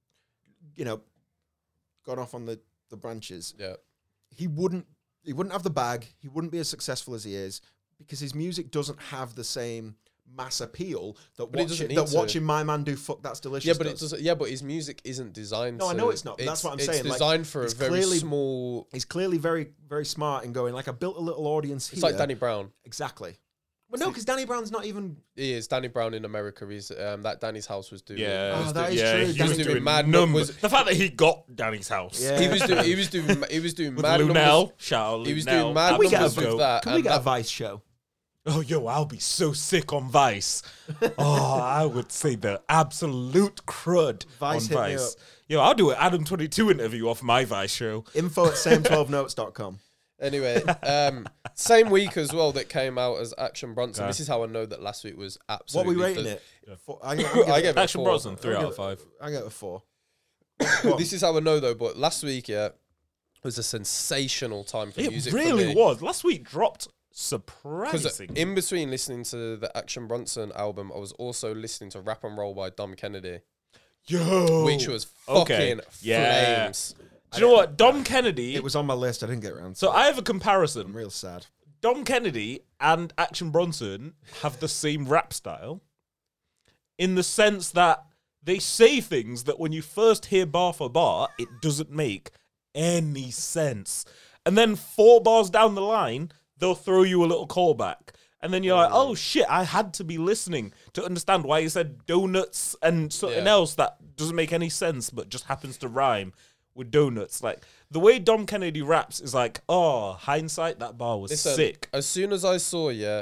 gone off on the branches, Yeah. he wouldn't have the bag. He wouldn't be as successful as he is because his music doesn't have the same mass appeal that But it doesn't need to. watching my man do Fuck That's Delicious. Yeah, but does. it doesn't. Yeah, but his music isn't designed. No, I to- know it's not, but that's what I'm saying, It's like, designed for a it's very clearly- small. He's clearly very, very smart in going like I built a little audience here. It's like Danny Brown. Exactly. Well, no, because Danny Brown's not even. He is Danny Brown in America. He's that Danny's House was doing. Yeah, Oh, that is yeah, true. he He was was doing doing mad numbers. numbers. The fact that he got Danny's house. Yeah. He was doing With mad Lunel. numbers. Shout out Lunel. He was doing mad Can we get numbers a with that. Can we and get a that- Vice show? Oh, yo, I'll be so sick on Vice. Oh, I would say the absolute crud Vice on hit me Vice. up. Yo, I'll do an Adam 22 interview off my Vice show. info@same12notes.com. Anyway, same week as well that came out as Action Bronson. Okay. This is how I know that last week was What are absolutely. we rating it? I gave it Action 4. Bronson, 3 out of 5. I get a 4. This is how I know though. But last week, was a sensational time for It music. for really me. was. Last week dropped Because surprising. in between listening to the Action Bronson album, I was also listening to Rap and Roll by Dom Kennedy, Yo. which was Okay. fucking Yeah. flames. Do you know what? Dom Kennedy. It was on my list. I didn't get around to So it. I have a comparison. I'm real sad. Dom Kennedy and Action Bronson have the same rap style in the sense that they say things that when you first hear bar for bar, it doesn't make any sense. And then 4 bars down the line, they'll throw you a little callback. And then you're like, oh shit, I had to be listening to understand why he said donuts and something Yeah. else that doesn't make any sense but just happens to rhyme with donuts. Like, the way Dom Kennedy raps is like, oh, hindsight, that bar was Listen, sick. as soon as I saw,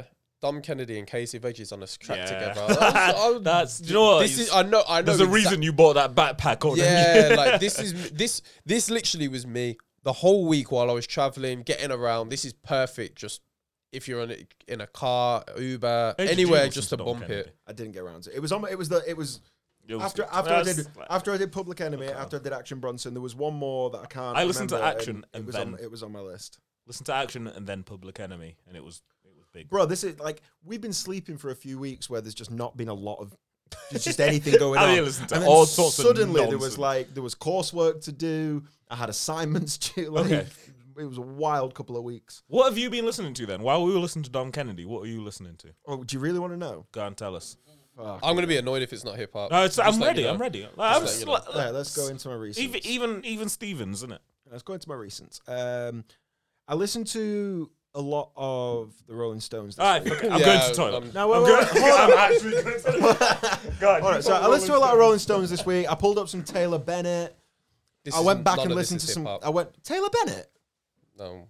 Dom Kennedy and Casey Veggies on a track Yeah. together. That's, do you know what? This is I know. There's a reason you bought that backpack on. Yeah, like this literally was me the whole week while I was traveling, getting around. This is perfect. Just if you're in a car, Uber, Hey, did you anywhere, listen just to to Dom bump Kennedy? it. I didn't get around to it. It was on. It was after I did Public Enemy. After I did Action Bronson, there was one more that I can't. I listened to remember, Action and then- it was on my list. Listen to Action and then Public Enemy, and it was big. Bro, this is like we've been sleeping for a few weeks where there's just not been a lot of just anything going I on. mean, listen to And then all sorts of suddenly there was nonsense. there was coursework to do. I had assignments to like. Okay. It was a wild couple of weeks. What have you been listening to then? While we were listening to Dom Kennedy, what were you listening to? Oh, do you really want to know? Go and tell us. Fuck. I'm gonna be annoyed if it's not hip hop. No, Just I'm let ready. you know. I'm ready. Like, I'm let you know. Yeah, let's go into my recents. even Stevens, isn't it? Let's go into my recents. I listened to a lot of the Rolling Stones. This All right, week. fuck it. I'm Yeah, going to the toilet. Now, I'm wait, going. wait, hold on. I'm actually going to the toilet. God, All right, so I listened to a lot of Rolling Stones this week. I pulled up some Taylor Bennett. This I is- went back none and of this listened is to some. hip-hop. I went Taylor Bennett. No.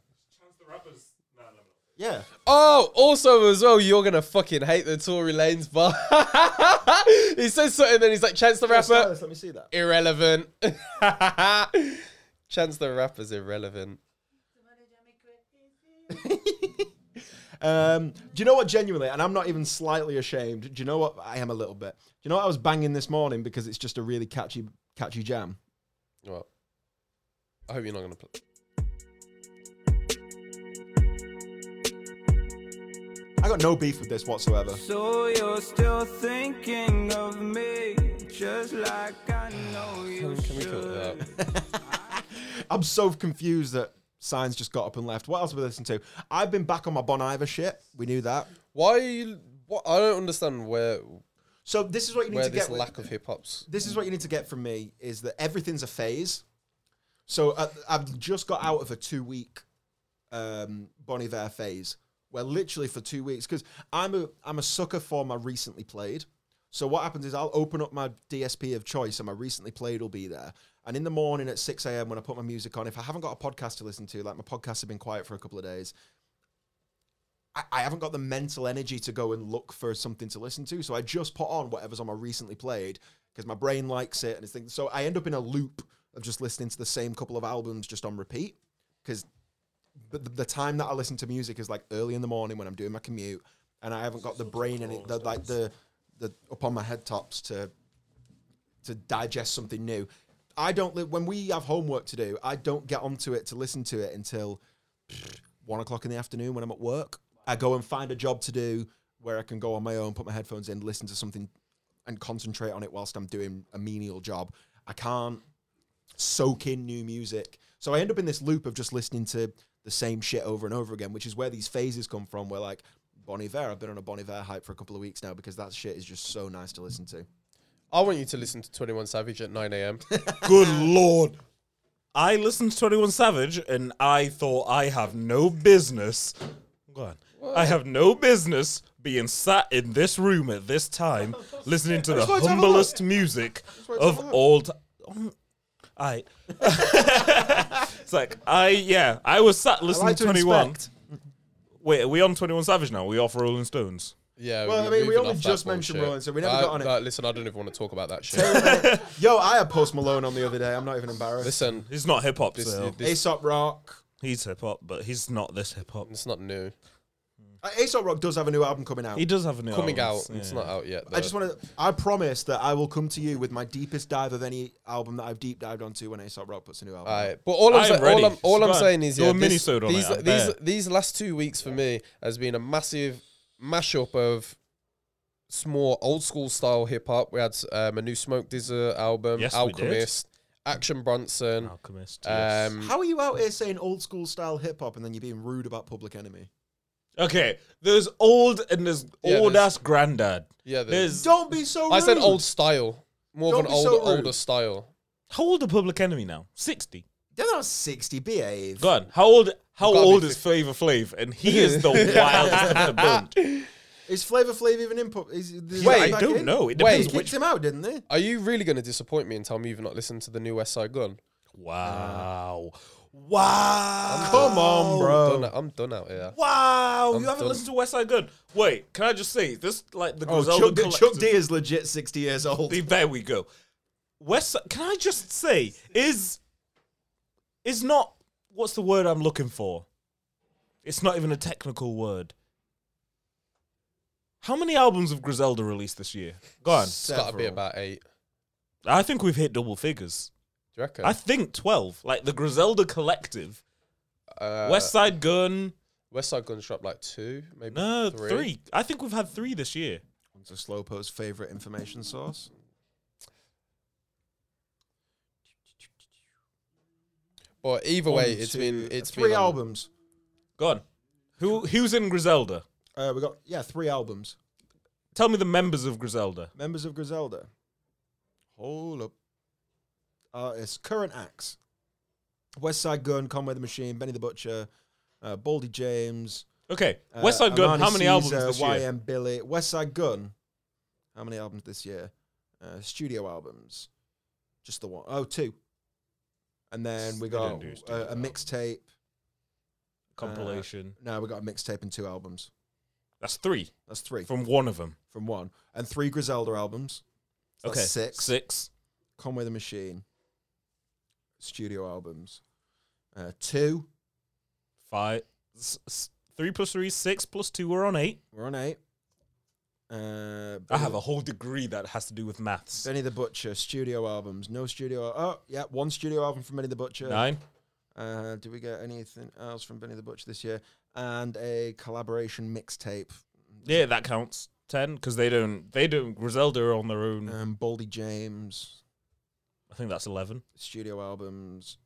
Yeah. Oh, also as well, you're gonna fucking hate the Tory Lanez bar. He says something, then he's like, Chance the Rapper, Let me see that. irrelevant. Chance the Rapper's irrelevant. Do you know what? Genuinely, and I'm not even slightly ashamed. Do you know what? I am a little bit. Do you know what I was banging this morning because it's just a really catchy jam. Well, I hope you're not gonna play. I got no beef with this whatsoever. So you're still thinking of me, just like I know you Can we cut that? I'm so confused that Signs just got up and left. What else have we listened to? I've been back on my Bon Iver shit. We knew that. Why are you? What? I don't understand where So this is what you need to this get. lack of hip hop's. This is what you need to get from me is that everything's a phase. So I've just got out of a 2-week Bon Iver phase where literally for 2 weeks, because I'm a sucker for my recently played. So what happens is I'll open up my DSP of choice and my recently played will be there. And in the morning at 6 a.m. when I put my music on, if I haven't got a podcast to listen to, like my podcasts have been quiet for a couple of days, I haven't got the mental energy to go and look for something to listen to. So I just put on whatever's on my recently played because my brain likes it and it's things. So I end up in a loop of just listening to the same couple of albums just on repeat because the time that I listen to music is like early in the morning when I'm doing my commute and I haven't got the brain and the up on my head tops to digest something new. I don't when we have homework to do, I don't get onto it to listen to it until 1 o'clock in the afternoon when I'm at work. I go and find a job to do where I can go on my own, put my headphones in, listen to something and concentrate on it whilst I'm doing a menial job. I can't soak in new music. So I end up in this loop of just listening to the same shit over and over again, which is where these phases come from, where like Bon Iver, I've been on a Bon Iver hype for a couple of weeks now because that shit is just so nice to listen to. I want you to listen to 21 Savage at 9 a.m. Good Lord. I listened to 21 Savage and I thought I have no business. Go on. I have no business being sat in this room at this time listening to the humblest music of all time. Alright. It's like, I was sat listening to 21. inspect. Wait, are we on 21 Savage now? Are we off Rolling Stones? Yeah. Well, I mean, we only just mentioned Rolling, so we never got on it. Listen, I don't even want to talk about that shit. Yo, I had Post Malone on the other day. I'm not even embarrassed. Listen, He's not hip hop, this, so this Aesop Rock. he's hip hop, but he's not this hip hop. it's not new. Aesop Rock does have a new album coming out. He does have a new Coming album, out. It's yeah. not out yet. Though. I just want to. I promise that I will come to you with my deepest dive of any album that I've deep dived onto when Aesop Rock puts a new album. out. Alright, but all I'm, I am sa- ready. all I'm Go on. saying is, Do yeah, a mini-sode on it, I bet. these last 2 weeks for me has been a massive mashup of more old school style hip hop. We had a new Smoke Dizza album, Yes, we Alchemist, Action Bronson. Alchemist. Yes. How are you out here saying old school style hip hop and then you're being rude about Public Enemy? Okay, there's old and there's Yeah, old there's- ass granddad. Yeah, There's Don't be so rude. I said old style, more Don't of an be so rude. older style. how old are Public Enemy now? 60. They're not 60. Behave. Go on. How old gotta old be is Flavor Flav? And he is the wildest of the bunch. Is Flavor Flav even input? Wait, I don't know. It Wait. depends They kicked him out, didn't they? Are you really going to disappoint me and tell me you've not listened to the new West Side Gun? Wow. Wow. Come on, bro. I'm done out here. Wow. I'm You haven't done. listened to West Side Gun. Wait, can I just say this? Like the Oh, Griselda Chuck Collective. D is legit 60 years old. There we go. West Side. Can I just say is not what's the word I'm looking for? It's not even a technical word. How many albums have Griselda released this year? Go on. It's got to be about 8. I think we've hit double figures. Do you reckon? I think 12. Like the Griselda Collective, West Side Gun. West Side Gun's dropped like 2, maybe No, 3. 3. I think we've had 3 this year. It's a Slowpo's favorite information source. But either way, it's been 3 been albums. Go on. Who's in Griselda? We got 3 albums. Tell me the members of Griselda. Members of Griselda. Hold up. Artists, current acts. West Side Gun, Conway the Machine, Benny the Butcher, Baldy James. Okay, West Side Gun. Armani How many albums Caesar, this year? YM Billy. West Side Gun. How many albums this year? Studio albums. Just the one. Oh, 2. And then we They got don't do studio a mixtape. Compilation. No, we got a mixtape and 2 albums. That's 3 That's 3 from one of them. from one. And 3 Griselda albums. So Okay, that's 6. 6. Conway the Machine. Studio albums. 2. 5. 3 plus 3, 6 plus 2. We're on 8. We're on 8. I have a whole degree that has to do with maths. Benny the Butcher, studio albums. No studio. Oh, yeah, 1 studio album from Benny the Butcher. 9. Did we get anything else from Benny the Butcher this year? And a collaboration mixtape. Yeah, that counts. 10 because they don't. Griselda are on their own. Baldy James, I think that's 11. studio albums.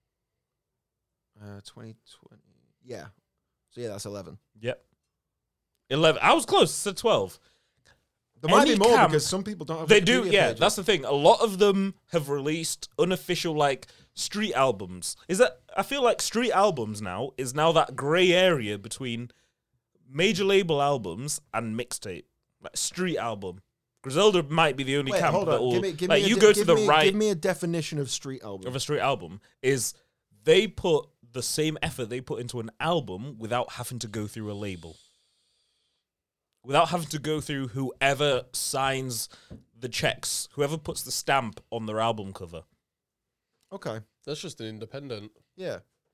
2020. Yeah. So, yeah, that's 11. Yep. 11. I was close. I said 12. There might Any be more camp- because some people don't have They do, Wikipedia yeah. pages. That's the thing. A lot of them have released unofficial, like, street albums. I feel like street albums now is now that grey area between major label albums and mixtape. Like, street album. Griselda might be the only Wait, camp hold that on. will, Give me like, a you de- go to give the me- right Give me a definition of street album. of a street album is they put the same effort they put into an album without having to go through a label. Without having to go through whoever signs the checks, whoever puts the stamp on their album cover. Okay. That's just an independent. Yeah.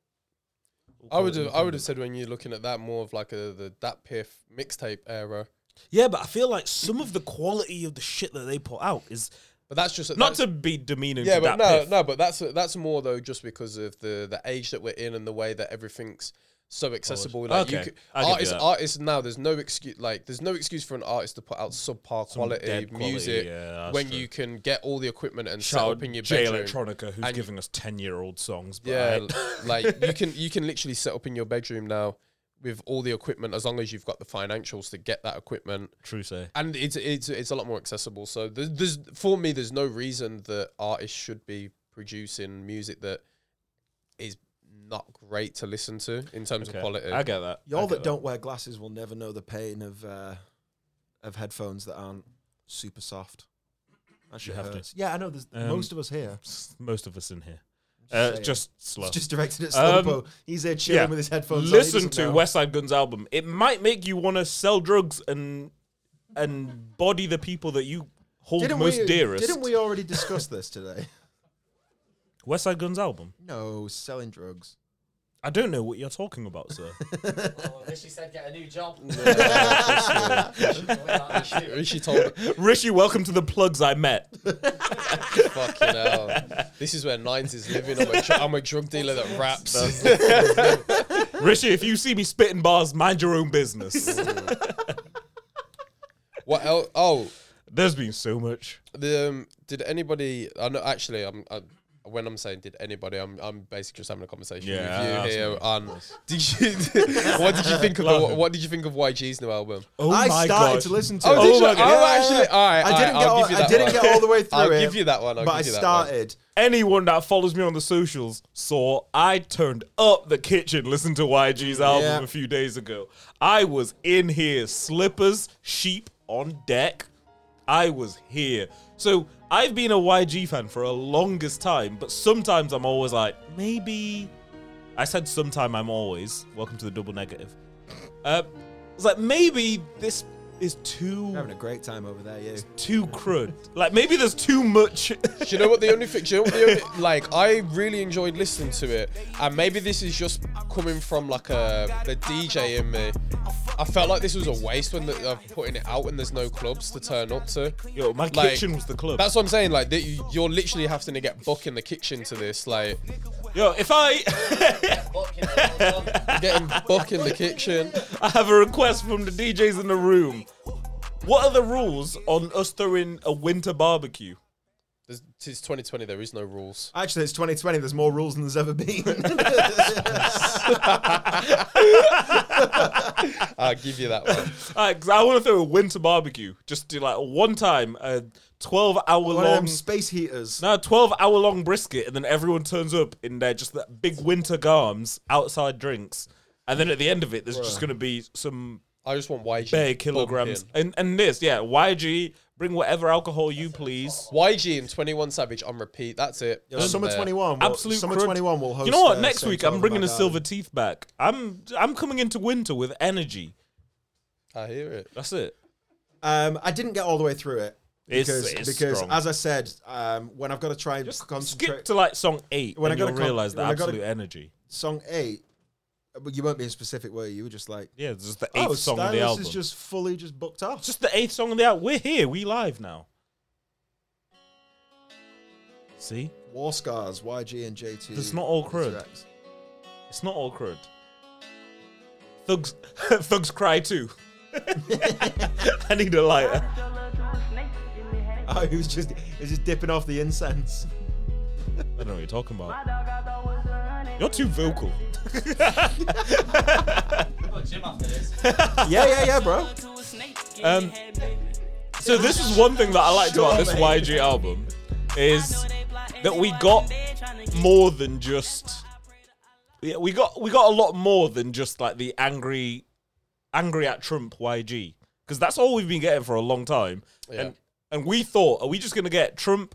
I would have said when you're looking at that more of like the Dat Piff mixtape era. Yeah, but I feel like some of the quality of the shit that they put out is But that's just not to be demeaning. Yeah, to but Dat Piff. no, but that's more though just because of the age that we're in and the way that everything's so accessible. Like Okay, you could, I give you that. artists now, there's no excuse for an artist to put out subpar quality dead quality, music yeah, that's when true. you can get all the equipment and set Shout up in your Jay bedroom. Electronica, who's and- giving us 10-year-old songs. But Yeah, I- like you can literally set up in your bedroom now with all the equipment as long as you've got the financials to get that equipment. true say. And it's a lot more accessible. So there's for me, there's no reason that artists should be producing music that is not great to listen to in terms of quality. I get that. Y'all I that get don't wear glasses will never know the pain of headphones that aren't super soft. That shit have to. hurts. Yeah, I know. There's most of us here. most of us in here. saying. Just slow. It's just directed at Slowpo. He's there chilling yeah. with his headphones on. He Listen doesn't to know. West Side Gun's album. It might make you want to sell drugs and body the people that you hold most dearest. Didn't we already discuss this today? West Side Gun's album? No, selling drugs. I don't know what you're talking about, sir. Oh, Rishi said get a new job. Rishi told Rishi, welcome to the plugs I met. fucking hell. This is where Nines is living. I'm a drug dealer that raps. Rishi, if you see me spitting bars, mind your own business. What else? Oh, There's been so much. did anybody? I know. Actually, when I'm saying did anybody, I'm basically just having a conversation Yeah, with you here. that's And did you? What did you think of what did you think of YG's new album? Oh I my started God. to listen to Oh, it. did you? my God. Oh, actually, all right. I didn't get all the way through I'll it. give you that one. but I started. Anyone that follows me on the socials saw I turned up the kitchen, listened to YG's album Yeah. a few days ago. I was in here, slippers, sheep on deck. I was here. So I've been a YG fan for a longest time, but sometimes I'm always like, maybe I said sometime I'm always. Welcome to the double negative. It's like maybe this is too You're having a great time over there, you. too crud. Like maybe there's too much. Do you know what the only thing? Do you know what the only, like? I really enjoyed listening to it, and maybe this is just coming from like the DJ in me. I felt like this was a waste when of putting it out when there's no clubs to turn up to. Yo, my Like, kitchen was the club. That's what I'm saying. Like you're literally having to get Buck in the kitchen to this. Like Yo, if I getting Buck in the kitchen. I have a request from the DJs in the room. What are the rules on us throwing a winter barbecue? It's 2020. There is no rules. Actually, it's 2020. There's more rules than there's ever been. I'll give you that one. Alright, 'cause I want to throw a winter barbecue. Just do like one time a 12-hour One of long them space heaters. 12-hour long brisket, and then everyone turns up in their just that big winter garms, outside drinks, and then at the end of it, there's just gonna be some I just want YG. bare kilograms. And this, yeah, YG, bring whatever alcohol you please. YG and 21 Savage on repeat. That's it. Yo, Done Summer there. 21. Absolute Summer crud. 21 will host. You know what? Next Same week I'm Time bringing in the my silver garden. teeth back. I'm coming into winter with energy. I hear it. That's it. I didn't get all the way through it It's because strong. as I said, when I've got to try and Just concentrate. skip to like song 8 When I and you'll gotta realize the when I gotta- absolute energy. Song 8, but you weren't being specific, were you? You were just like, Yeah, this is the 8th song of the Stylus album. is just fully just booked off. Just the 8th song of the album. We're here. We live now. See? War Scars, YG and JT. It's not all crud. Mr. X. It's not all crud. Thugs cry too. I need a lighter. Oh, he was just dipping off the incense. I don't know what you're talking about. You're too vocal. Gym after this. yeah, bro. So this is one thing that I liked about this YG album is that we got more than just we got a lot more than just like the angry at Trump YG, because that's all we've been getting for a long time. Yeah. And we thought, are we just gonna get Trump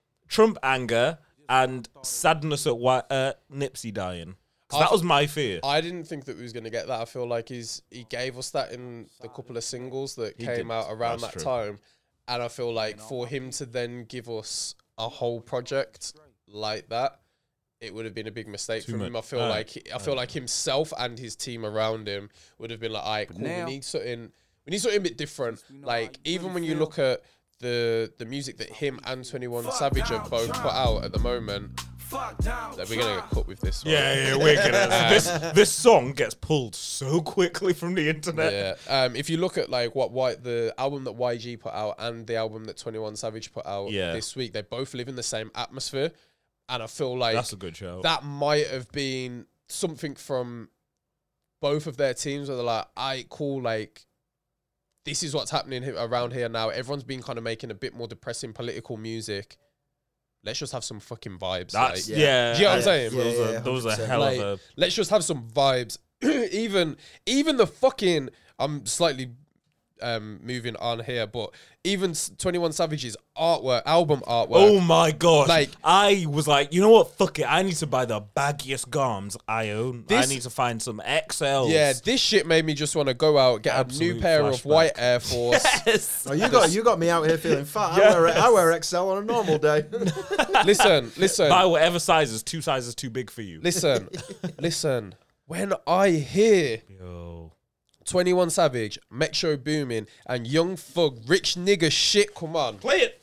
anger and sadness at Nipsey dying? 'Cause that was my fear. I didn't think that we was going to get that. I feel like he gave us that in the couple of singles that came did. out around That's that true. time. And I feel like for him to then give us a whole project like that, it would have been a big mistake Too from him. I much. feel like himself and his team around him would have been like, all right, cool, we need something a bit different. Like, even when you look at the music that him and 21 Savage have both put out at the moment, that we're gonna get cut with this one. Yeah, we're gonna. This song gets pulled so quickly from the internet. Yeah. If you look at like the album that YG put out and the album that 21 Savage put out this week, they both live in the same atmosphere, and I feel like That's a good show. that might have been something from both of their teams where they're like, "Aight, cool, like this is what's happening around here now. Everyone's been kind of making a bit more depressing political music. Let's just have some fucking vibes." That's like, yeah. Do you know what I'm saying? Those are 100%. hell Like, of a. let's just have some vibes. even the fucking, I'm slightly moving on here, but even 21 Savage's album artwork. Oh my gosh! Like- I was like, you know what? Fuck it. I need to buy the baggiest garms I own. I This- need to find some XLs. Yeah, this shit made me just want to go out, get a Absolute new pair of flashback. white Air Force. Yes. Oh, you got me out here feeling fat. I wear XL on a normal day. Listen. Buy whatever sizes. 2 sizes too big for you. Listen. When I hear Yo. 21 Savage, Metro Boomin, and Young Thug, rich nigga shit, come on. Play it.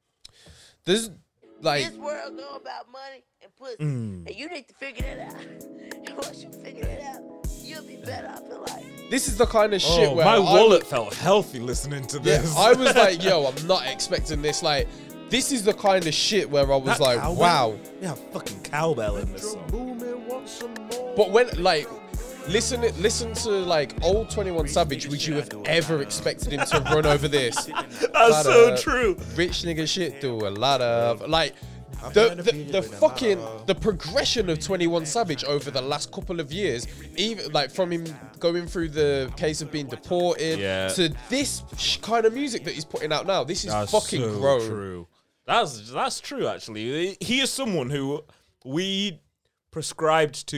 There's like, This world go about money and pussy, and you need to figure that out. And once you figure it out, you'll be better. I feel like. this is the kind of shit Oh, where my I wallet felt healthy listening to Yeah, this. I was like, yo, I'm not expecting this. Like, this is the kind of shit where I was That like, cowbell? wow. Yeah, fucking cowbell in this song. But when, like, listen to, like, old 21 Savage, would you have ever expected him to run over this? That's so true. Rich nigga shit do a lot of, like, the progression of 21 Savage over the last couple of years, even like from him going through the case of being deported to this kind of music that he's putting out now. This is That's fucking so grown. true. That's true. Actually, he is someone who we prescribed to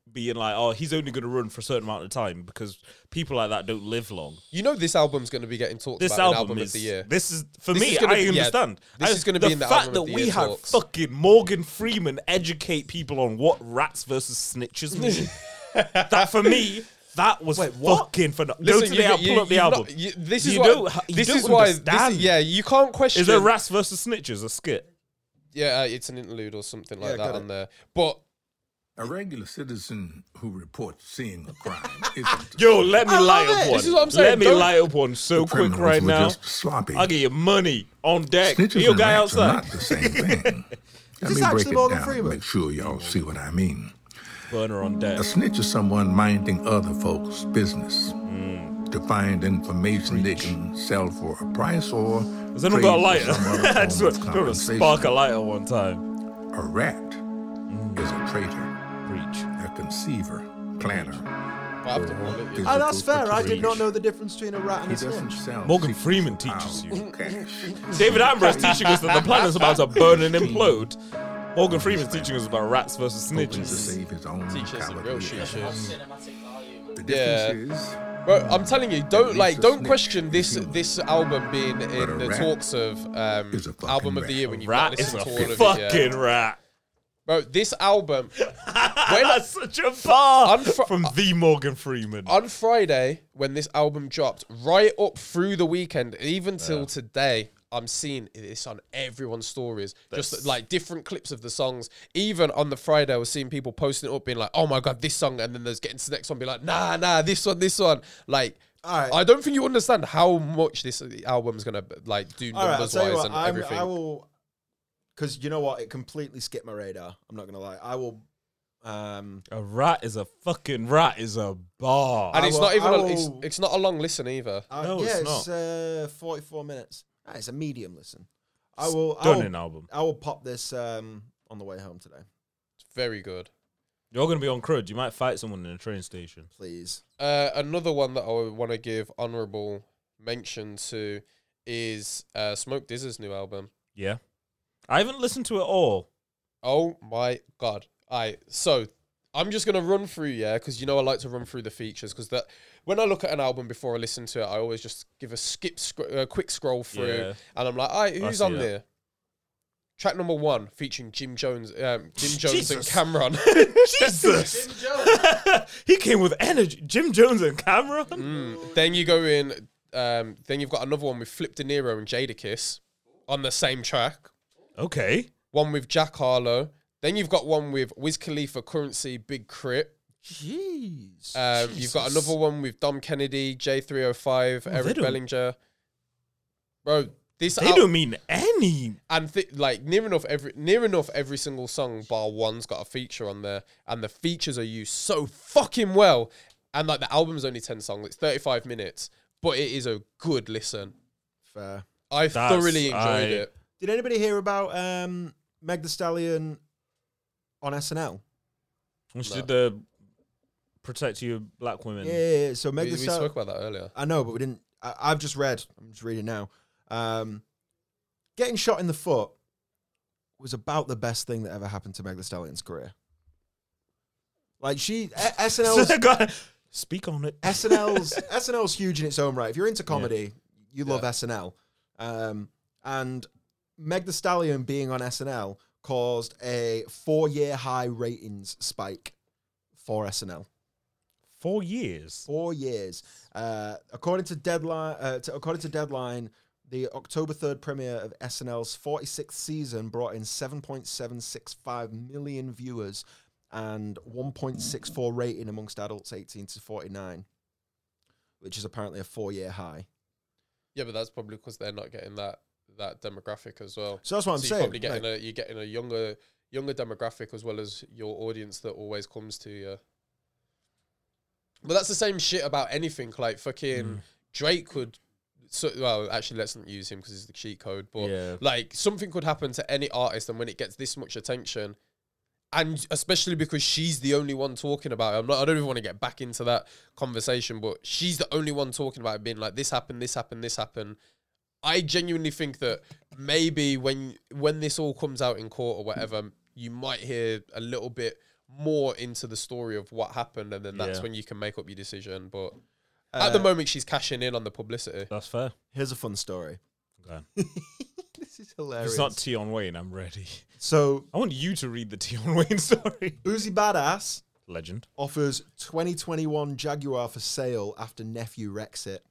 being like, oh, he's only going to run for a certain amount of time because people like that don't live long. You know this album's going to be getting talked This about in album album is of the year. This is for This me. is gonna I be- yeah, understand. this is gonna be in the fact album that of the we year had talks. fucking Morgan Freeman educate people on what rats versus snitches mean. That for me, that was fucking phenomenal. Go to the album, pull up the album. This is You why. don't- you This don't is why. understand. Yeah, you can't question. Is there rats versus snitches a skit? Yeah, it's an interlude or something like Yeah, that got on it. there. But A regular citizen who reports seeing a crime isn't. Yo, let me light up one. This is what I'm saying. Let me Don't- light up one so The quick criminals right were now. just sloppy. I'll get you money on deck. Snitches Yo, and guy rats are outside. not the same thing. Let this me break actually it Morgan down Freeman? to make sure y'all see what I mean. Burner on deck. A snitch is someone minding other folks' business to find information they can sell for a price or Has anyone trade got a for lighter? some other I form just of want to compensation. spark a lighter one time. A rat is a traitor, Preach. a conceiver, planner. I have to call it. Physical Oh, that's fair. I did not preach. know the difference between a rat and He a doesn't snitch. sell Morgan secrets Freeman of teaches power you. or cash. David Attenborough is teaching us that the planet's about to burn and implode. Morgan Freeman's teaching us about rats versus Hoping to snitches. save his own Teaches the real cowardly shit. efforts. Cinematic value, man. The Yeah. difference is Bro, I'm telling you, don't least a don't snitch question this is human. this album being But in a the rat talks of is a fucking album of the rat. year when you've not Rat is listened a to all of it. fucking Yeah. rat. Bro, this album That's such a bar Unfro- from the Morgan Freeman. on Friday when this album dropped, right up through the weekend, even till today, I'm seeing this on everyone's stories. Just like different clips of the songs. Even on the Friday, I was seeing people posting it up, being like, "Oh my god, this song," and then there's getting to the next one, be like, "Nah, this one." Like, All right. I don't think you understand how much this album's gonna like do All right, I'll numbers tell you wise what. and I everything. will, because you know what, it completely skipped my radar. I'm not gonna lie. I will. A rat is a fucking rat is a bar. And I it's will- not even I it's, will- it's not a long listen either. No, yeah, it's 44 minutes. Ah, it's a medium listen. I will. Done in album. I will pop this on the way home today, It's very good. You're gonna be on crud. You might fight someone in a train station. please. Another one that I want to give honorable mention to is Smoke Dizz's new album. Yeah, I haven't listened to it all. Oh my god! So I'm just gonna run through, because you know I like to run through the features, because that when I look at an album before I listen to it, I always just give a quick scroll through, Yeah. and I'm like, all right, who's see on that. there? Track number 1 featuring Jim Jones and Jesus. Cameron. Jesus, he came with energy. Jim Jones and Cameron. Then you go in. Then you've got another one with Flip De Niro and Jadakiss on the same track. Okay. One with Jack Harlow. Then you've got one with Wiz Khalifa, Currency, Big Crit. Jeez. You've got another one with Dom Kennedy, J305, they Eric don't- Bellinger. Bro, this They don't mean any. and like near enough every single song bar one's got a feature on there, and the features are used so fucking well. And like the album's only 10 songs, it's 35 minutes, but it is a good listen. Fair. I thoroughly enjoyed it. Did anybody hear about Meg Thee Stallion on SNL? We should protect you, black women. Yeah. So Meg We Thee Stallion. spoke about that earlier. I know, but we didn't. I've just read. I'm just reading now. Getting shot in the foot was about the best thing that ever happened to Meg Thee Stallion's career. Like SNL's Speak on it. SNL's huge in its own right. If you're into comedy, you love SNL. And Meg Thee Stallion being on SNL caused a 4-year high ratings spike for SNL. 4 years. 4 years. According to Deadline, the October 3rd premiere of SNL's 46th season brought in 7.765 million viewers and 1.64 rating amongst adults 18 to 49, which is apparently a 4-year high. Yeah, but that's probably because they're not getting that demographic as well. So that's what I'm You're saying. probably getting you're getting a younger demographic as well as your audience that always comes to you. But that's the same shit about anything. Like fucking Drake could. So, well, actually, let's not use him because it's the cheat code. But like something could happen to any artist, and when it gets this much attention, and especially because she's the only one talking about it. I don't even want to get back into that conversation, but she's the only one talking about it, being like, this happened, this happened, this happened. I genuinely think that maybe when this all comes out in court or whatever, you might hear a little bit more into the story of what happened, and then that's Yeah. when you can make up your decision. But at the moment, she's cashing in on the publicity. That's fair. Here's a fun story. Okay. This is If hilarious. it's not Tion Wayne, I'm ready. So I want you to read the Tion Wayne story. Uzi Badass Legend. offers 2021 Jaguar for sale after nephew wrecks it.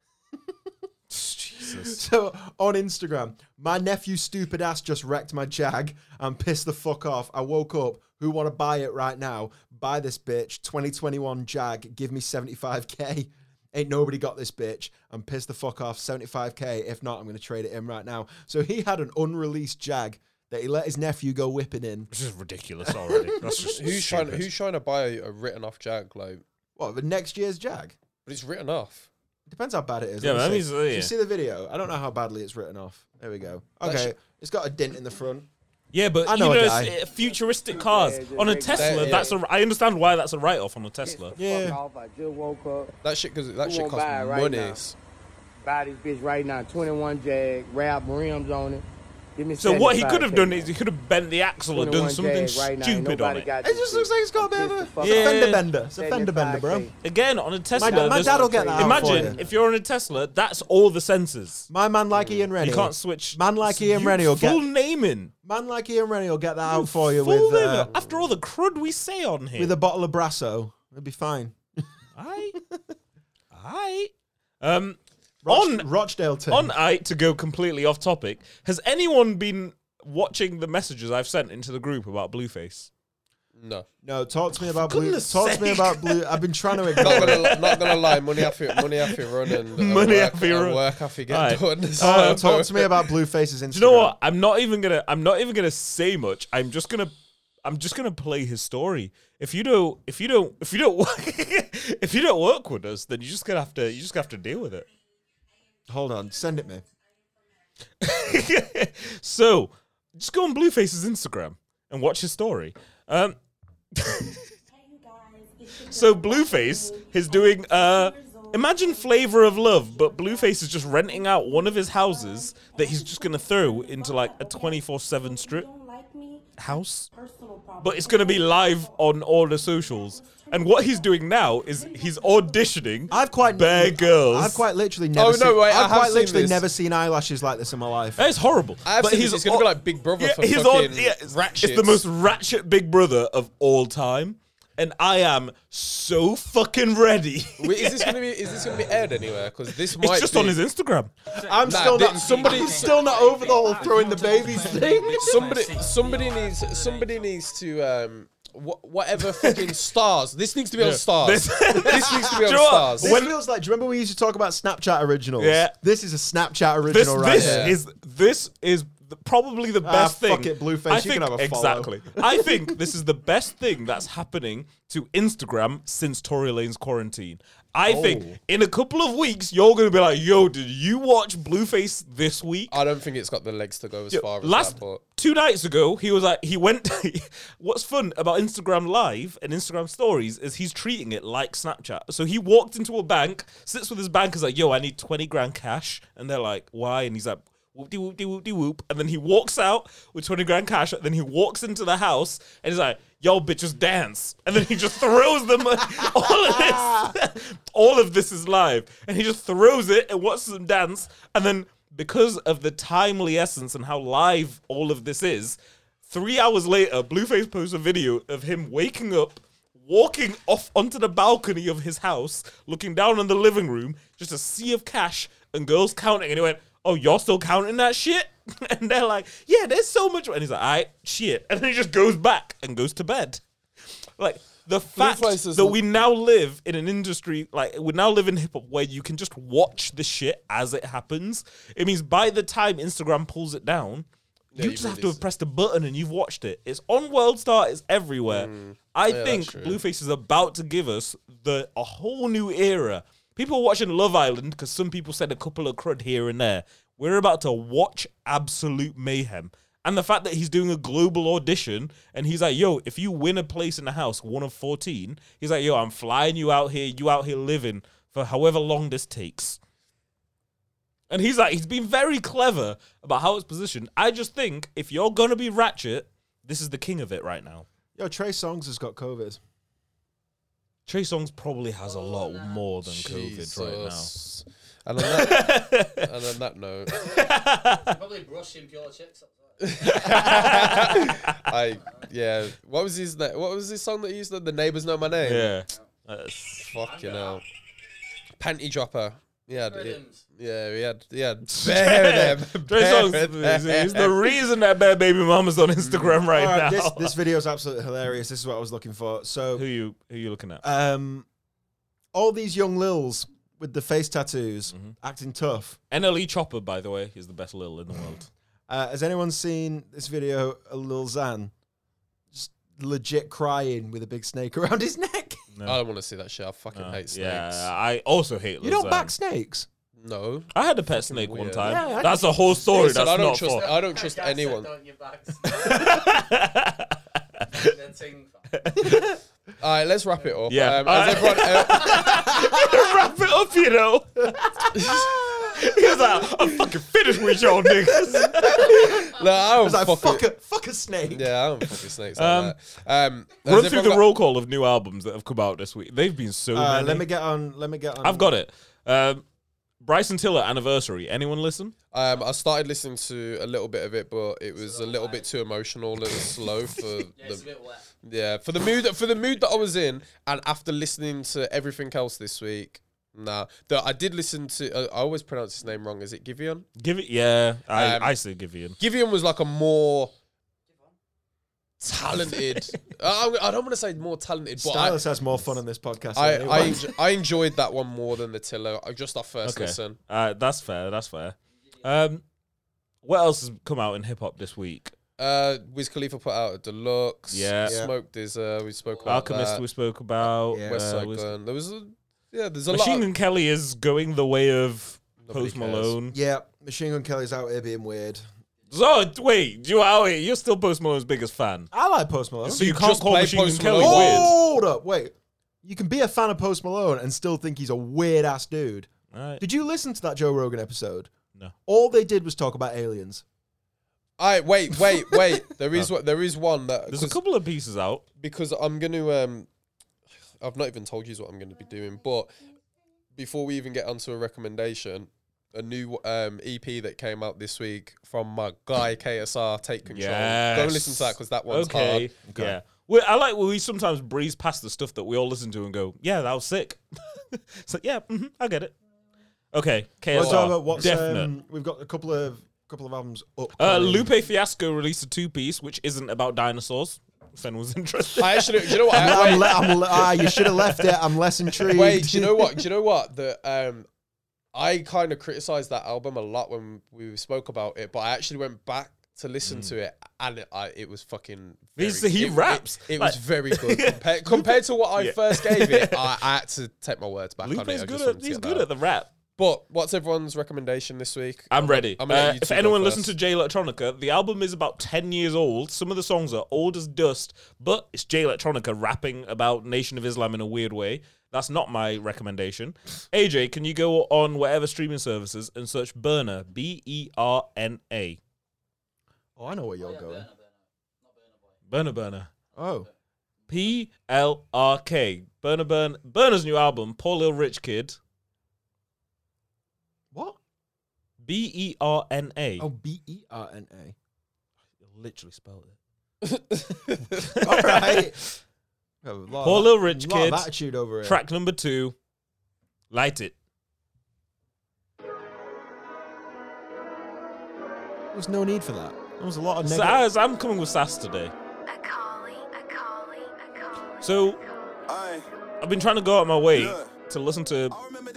Jesus. So on Instagram, my nephew stupid ass just wrecked my Jag. I'm pissed the fuck off. I woke up. Who want to buy it right now? Buy this bitch. 2021 Jag. Give me 75k. Ain't nobody got this bitch. I'm pissed the fuck off. 75k. If not, I'm going to trade it in right now. So he had an unreleased Jag that he let his nephew go whipping in. Which is ridiculous already. That's just Who's trying to buy a written off Jag? Like, What, the next year's Jag? but it's written off. Depends how bad it is. Yeah, Let me man, see. he's- Do yeah. you see the video? I don't know how badly it's written off. There we go. Okay, it's got a dent in the front. Yeah, but I know a you know, guy. it's, futuristic cars on a Tesla. Yeah. That's I understand why that's a write-off on a Tesla. Yeah. I just woke up. That shit, because that Who shit won't costs buy it right money. now? Buy this bitch right now. 21 Jag, wrap rims on it. Give me So what he could have 75K. done is he could have bent the axle or done 21 something Jag right now. Ain't stupid on nobody it. got It this just looks shit. like it's got a bit of I'm a, pissed the fuck it's a off. fender Yeah. bender. It's a fender bender, bro. 75K. Again, on a Tesla, My there's- dad will get that out for Imagine you. if you're on a Tesla, that's all the sensors. My man like Ian Rennie. You can't switch. Man like Ian You Rennie will full get. naming. Man like Ian Rennie will get that out for you Full with naming. After all the crud we say on here. with a bottle of Brasso. It'll be fine. Aye. On Rochdale Tim. on I to go completely off topic. Has anyone been watching the messages I've sent into the group about Blueface? No, No, talk to me about Blue. goodness Talk to me sake. about Blue. I've been trying to not ignore it. gonna lie. Money off your run and Money work, off your run. work off you get Alright. done. Talk to me about Blueface's Instagram. Do you know what? I'm not even gonna say much. I'm just gonna play his story. If you don't if you don't work with us, then you just have to deal with it. Hold on, send it me. So just go on Blueface's Instagram and watch his story. So Blueface is doing imagine Flavor of Love, but Blueface is just renting out one of his houses that he's just gonna throw into like a 24/7 strip house, but it's gonna be live on all the socials. And what he's doing now is he's auditioning bare girls. I've quite literally never. Oh, no, seen, wait, I I've have quite seen literally this. never seen eyelashes like this in my life. It's horrible. I have but seen this. He's gonna be like Big Brother for he's fucking It's the most ratchet Big Brother of all time, and I am so fucking ready. Wait, is this gonna be aired anywhere? Because this might It's just be, on his Instagram. I'm Nah, still th- not. somebody- I'm still not over the whole throwing the babies thing. Somebody needs to whatever fucking stars. This needs to be on stars. This- This needs to be Do you on know what? stars. This feels like. Do you remember we used to talk about Snapchat originals? Yeah. This is a Snapchat original This is probably the best thing. fuck it, Blueface, I you think, can have a follow. exactly. I think this is the best thing that's happening to Instagram since Tory Lane's quarantine. I think in a couple of weeks you're gonna be like, "Yo, did you watch Blueface this week?" I don't think it's got the legs to go as far as Last that. But 2 nights ago, he was like, he went. What's fun about Instagram Live and Instagram Stories is he's treating it like Snapchat. So he walked into a bank, sits with his bankers like, "Yo, I need 20 grand cash," and they're like, "Why?" And he's like, "Whoop-de whoop de whoop de whoop," and then he walks out with 20 grand cash. And then he walks into the house and he's like, "Yo, bitches, dance!" And then he just throws them. All of this is live, and he just throws it and watches them dance, and then. Because of the timely essence and how live all of this is, 3 hours later, Blueface posts a video of him waking up, walking off onto the balcony of his house, looking down on the living room, just a sea of cash and girls counting. And he went, "Oh, you're still counting that shit?" And they're like, "Yeah, there's so much." And he's like, "All right, shit." And then he just goes back and goes to bed. Like, the fact Blueface is that we now live in an industry, like, we now live in hip hop where you can just watch the shit as it happens. It means by the time Instagram pulls it down, you just have to have pressed a button and you've watched it. It's on Worldstar, it's everywhere. I think true. Blueface is about to give us a whole new era. People are watching Love Island because some people said a couple of crud here and there. We're about to watch absolute mayhem. And the fact that he's doing a global audition and he's like, "Yo, if you win a place in the house, 1 of 14, he's like, "Yo, I'm flying you out here living for however long this takes." And he's been very clever about how it's positioned. I just think if you're going to be ratchet, this is the king of it right now. Yo, Trey Songz has got COVID. Trey Songz probably has a lot more than COVID right now. Jesus. And on that note, Probably brushing pure chicks. What was his song that he used? The Neighbours Know My Name. Yeah. Fucking hell. Panty Dropper. Yeah, Rhythms. we had bare of them. Trey Bare Songz of them. is the reason that Bare Baby Mama's on Instagram right All right, now. this video is absolutely hilarious. This is what I was looking for. So, Who you looking at? all these young lils with the face tattoos acting tough. NLE Chopper, by the way, is the best Lil in the world. Has anyone seen this video of Lil Xan just legit crying with a big snake around his neck? No. I don't want to see that shit. I fucking hate snakes. Yeah, I also hate You Lil don't Xan. back snakes? No. I had a pet snake one weird. time. Yeah, That's a whole story. Listen, That's I don't not trust. for. I don't trust anyone. Don't you bags. All right, let's wrap it up. Yeah. Has everyone, Wrap it up, you know. He was like, I'm fucking finished with y'all niggas. no, I don't It's like, fuck fuck a snake. Yeah, I don't fucking snakes like that. Run Has through everyone the got- roll call of new albums that have come out this week. They've been so many. Let me get on. I've got it. Bryson Tiller Anniversary. Anyone listen? I started listening to a little bit of it, but it was a little bit too emotional, a little slow for It's a bit wet. for the mood that I was in, and after listening to everything else this week. Nah, I did listen to. I always pronounce his name wrong. Is it Giveon? Give it. Yeah, I say Giveon. Giveon was like a more talented. I don't want to say more talented, but Stylus has more fun on this podcast. I enjoyed that one more than the Tiller. Just off first listen. That's fair. That's fair. What else has come out in hip hop this week? Wiz Khalifa put out a deluxe. Yeah. Smoke we spoke about Alchemist that. we spoke about. Yeah. West Side Gun. There's a lot. Machine Gun Kelly is going the way of Nobody Post cares. Malone. Yeah, Machine Gun Kelly's out here being weird. So wait, you out here? You're still Post Malone's biggest fan. I like Post Malone. So you You can't just call play Machine Gun Post Kelly Malone. weird. Hold up, wait. You can be a fan of Post Malone and still think he's a weird ass dude. Alright. Did you listen to that Joe Rogan episode? No. All they did was talk about aliens. Wait. There is one that There's a couple of pieces out. because I'm gonna I've not even told you what I'm gonna be doing, but before we even get onto a recommendation, a new EP that came out this week from my guy KSR, Take Control. Yes. Go and listen to that because that one's Okay. hard. Yeah. I like when we sometimes breeze past the stuff that we all listen to and go, yeah, that was sick. It's like, yeah, I get it. Okay, KSR. Definite. We've got a couple of albums up. Lupe Fiasco released a 2-piece, which isn't about dinosaurs. If anyone's interested. I actually, do you know what? You should have left it. I'm less intrigued. Wait, do you know what? I kind of criticized that album a lot when we spoke about it, but I actually went back to listen to it, and it was fucking. He raps. It was very good compared to what I first gave it. I had to take my words back on it. Lupe's I just good wanted at, to he's get good that at the rap. But what's everyone's recommendation this week? I'm ready. I'm gonna let you if two go anyone first. listens to Jay Electronica, the album is about 10 years old. Some of the songs are old as dust, but it's Jay Electronica rapping about Nation of Islam in a weird way. That's not my recommendation. AJ, can you go on whatever streaming services and search Burner, Berna? Oh, I know where you're going. Burner. Oh. PLRK. Burner's new album, Poor Lil Rich Kid. What? Berna. Oh, Berna. Literally spelled it. All right. Poor Lil Rich lot Kid. of attitude over it. Track number 2. Light it. There's no need for that. There was a lot of negative. Sass, I'm coming with Sass today. So, I've been trying to go out my way to listen to.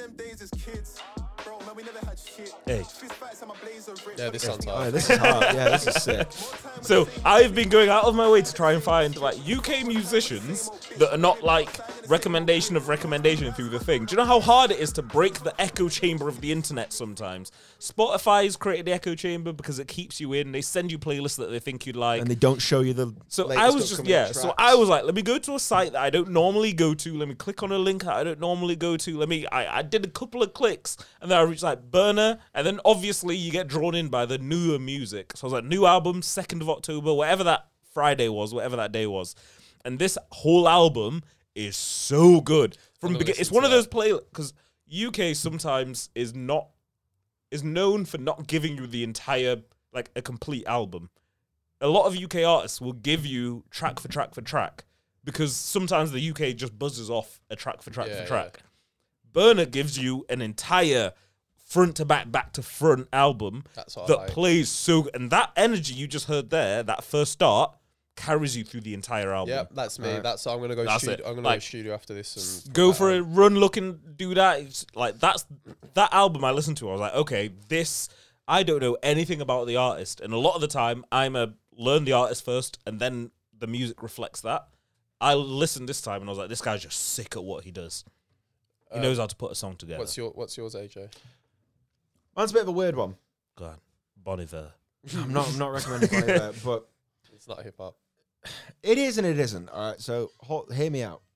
Hey. Yeah, this sounds Oh, hard. this is hard. Yeah, this is sick. So, I've been going out of my way to try and find like UK musicians that are not like recommendation through the thing. Do you know how hard it is to break the echo chamber of the internet sometimes? Spotify's created the echo chamber because it keeps you in. They send you playlists that they think you'd like. And they don't show you the. So latest I was just, upcoming so tracks. I was like, let me go to a site that I don't normally go to. Let me click on a link that I don't normally go to. I did a couple of clicks and then I reached like Burner. And then obviously you get drawn in by the newer music. So I was like, new album, 2nd of October, whatever that Friday was, whatever that day was. And this whole album is so good. From gonna beginning, it's listen one to of those play because UK sometimes is known for not giving you the entire like a complete album. A lot of UK artists will give you track for track for track because sometimes the UK just buzzes off a track for track for track. Burna gives you an entire front to back to front album that plays so good. And that energy you just heard there, that first start, carries you through the entire album. Yep, that's me. That's I'm gonna go. I'm gonna go studio after this and go for a run, look and do that. It's like that album I listened to. I was like, okay, this. I don't know anything about the artist, and a lot of the time learn the artist first, and then the music reflects that. I listened this time, and I was like, this guy's just sick at what he does. He knows how to put a song together. What's yours, AJ? Mine's a bit of a weird one. Go on, Bon Iver. I'm not recommending Bon Iver, but it's not hip hop. It is and it isn't. All right, so hear me out.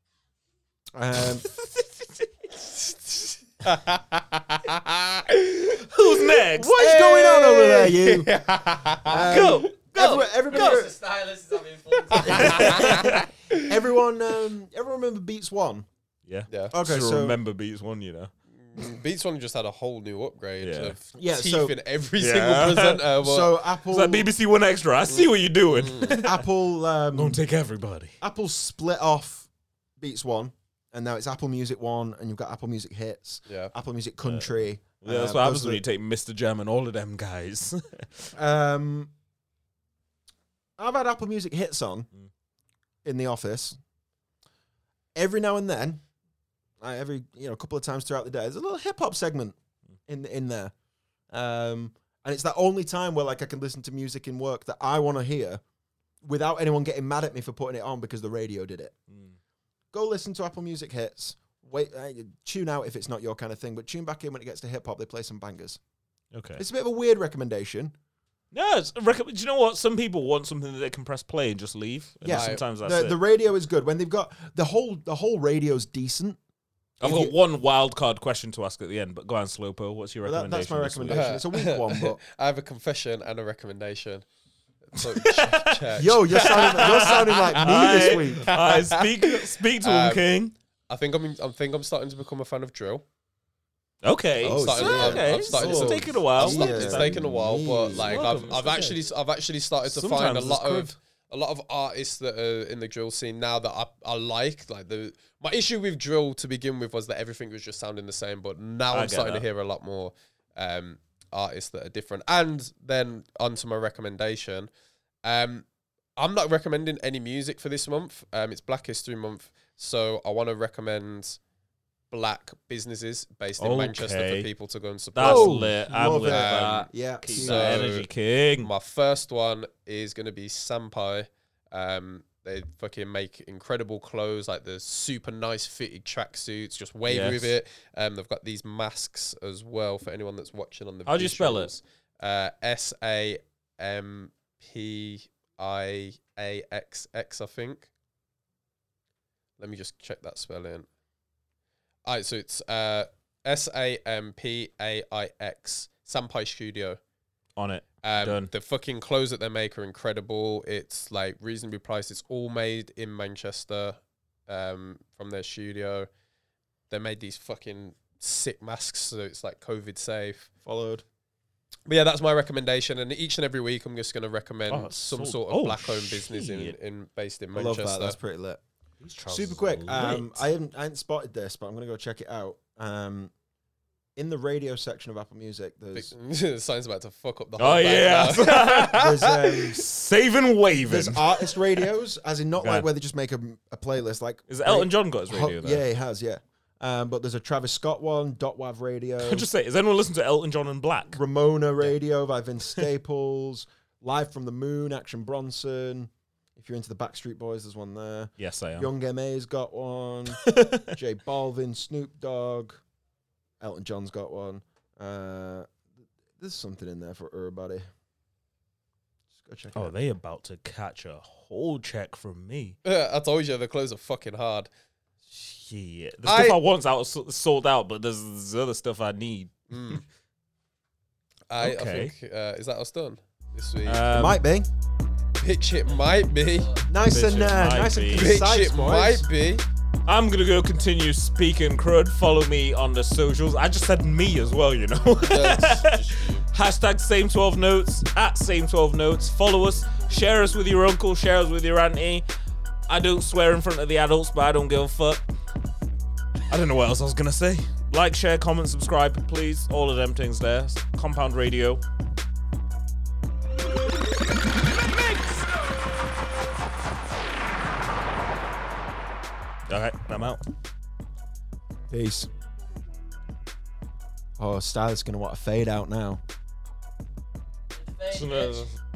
Who's next? What's going on over there, you? Go. Everybody. The stylist is having fun. Everyone remember Beats One? Yeah. Okay, so so remember Beats One, you know. Beats One just had a whole new upgrade of teeth so- in every single presenter. But so Apple. It's like BBC One Extra. I see what you're doing. Apple. Don't take everybody. Apple split off Beats One, and now it's Apple Music One, and you've got Apple Music Hits, Apple Music Country. Yeah, that's what happens when you take Mr. Jam and all of them guys. I've had Apple Music Hits on in the office. Every now and then, a couple of times throughout the day, there's a little hip hop segment in there, and it's that only time where like I can listen to music in work that I want to hear, without anyone getting mad at me for putting it on because the radio did it. Go listen to Apple Music Hits. Wait, tune out if it's not your kind of thing, but tune back in when it gets to hip hop. They play some bangers. Okay. It's a bit of a weird recommendation. No, do you know what? Some people want something that they can press play and just leave. And sometimes that's the radio is good when they've got the whole radio's decent. I've got one wild card question to ask at the end, but go on, Slopo. What's your recommendation? That's my recommendation. It's a weak one, but I have a confession and a recommendation. So, yo, you're sounding like me this week. Speak to him, King. I think I'm starting to become a fan of drill. Okay, it's taken a while. It's taken a while, but like I've actually started to find a lot of artists that are in the drill scene now that I like. Like my issue with drill to begin with was that everything was just sounding the same, but now I'm starting to hear a lot more artists that are different. And then onto my recommendation. I'm not recommending any music for this month. It's Black History Month, so I want to recommend black businesses based in Manchester for people to go and support. That's lit. I'm lit. Yeah. Keep that energy, King. My first one is going to be Sampai. They fucking make incredible clothes, like the super nice fitted tracksuits, just wavy with it. They've got these masks as well for anyone that's watching on the How do you spell it? SAMPIAXX, I think. Let me just check that spelling. All right, so it's SAMPAIX, Sampai Studio. On it. Done. The fucking clothes that they make are incredible. It's like reasonably priced. It's all made in Manchester from their studio. They made these fucking sick masks, so it's like COVID safe. Followed. But yeah, that's my recommendation. And each and every week, I'm just going to recommend some sort of black-owned business based in Manchester. I love that. That's pretty lit. Super quick. I hadn't spotted this, but I'm going to go check it out. In the radio section of Apple Music, there's Sign's about to fuck up the whole there's saving waving. There's artist radios, as in not like where they just make a playlist. Like is Elton John got his radio? Yeah, he has. Yeah, but there's a Travis Scott one, Dotwav radio. Just say, does anyone listen to Elton John and Black? Ramona radio by Vince Staples, Live from the Moon, Action Bronson. If you're into the Backstreet Boys, there's one there. Yes, I am. Young M.A.'s got one. J Balvin, Snoop Dogg. Elton John's got one. There's something in there for everybody. Just go check it out. They about to catch a whole check from me. I told you, the clothes are fucking hard. Shit. The stuff I want's sold out, but there's other stuff I need. I think, is that us done this week? It might be. Bitch, it might be. Nice and Bitch, concise, Bitch, it boys. might be. I'm gonna go continue speaking crud. Follow me on the socials. I just said me as well, you know. Hashtag same 12 notes at same 12 notes. Follow us. Share us with your uncle. Share us with your auntie. I don't swear in front of the adults, but I don't give a fuck. I don't know what else I was gonna say. Like, share, comment, subscribe, please. All of them things there. Compound Radio. Alright, I'm out. Peace. Oh, Styler's gonna want to fade out now. So,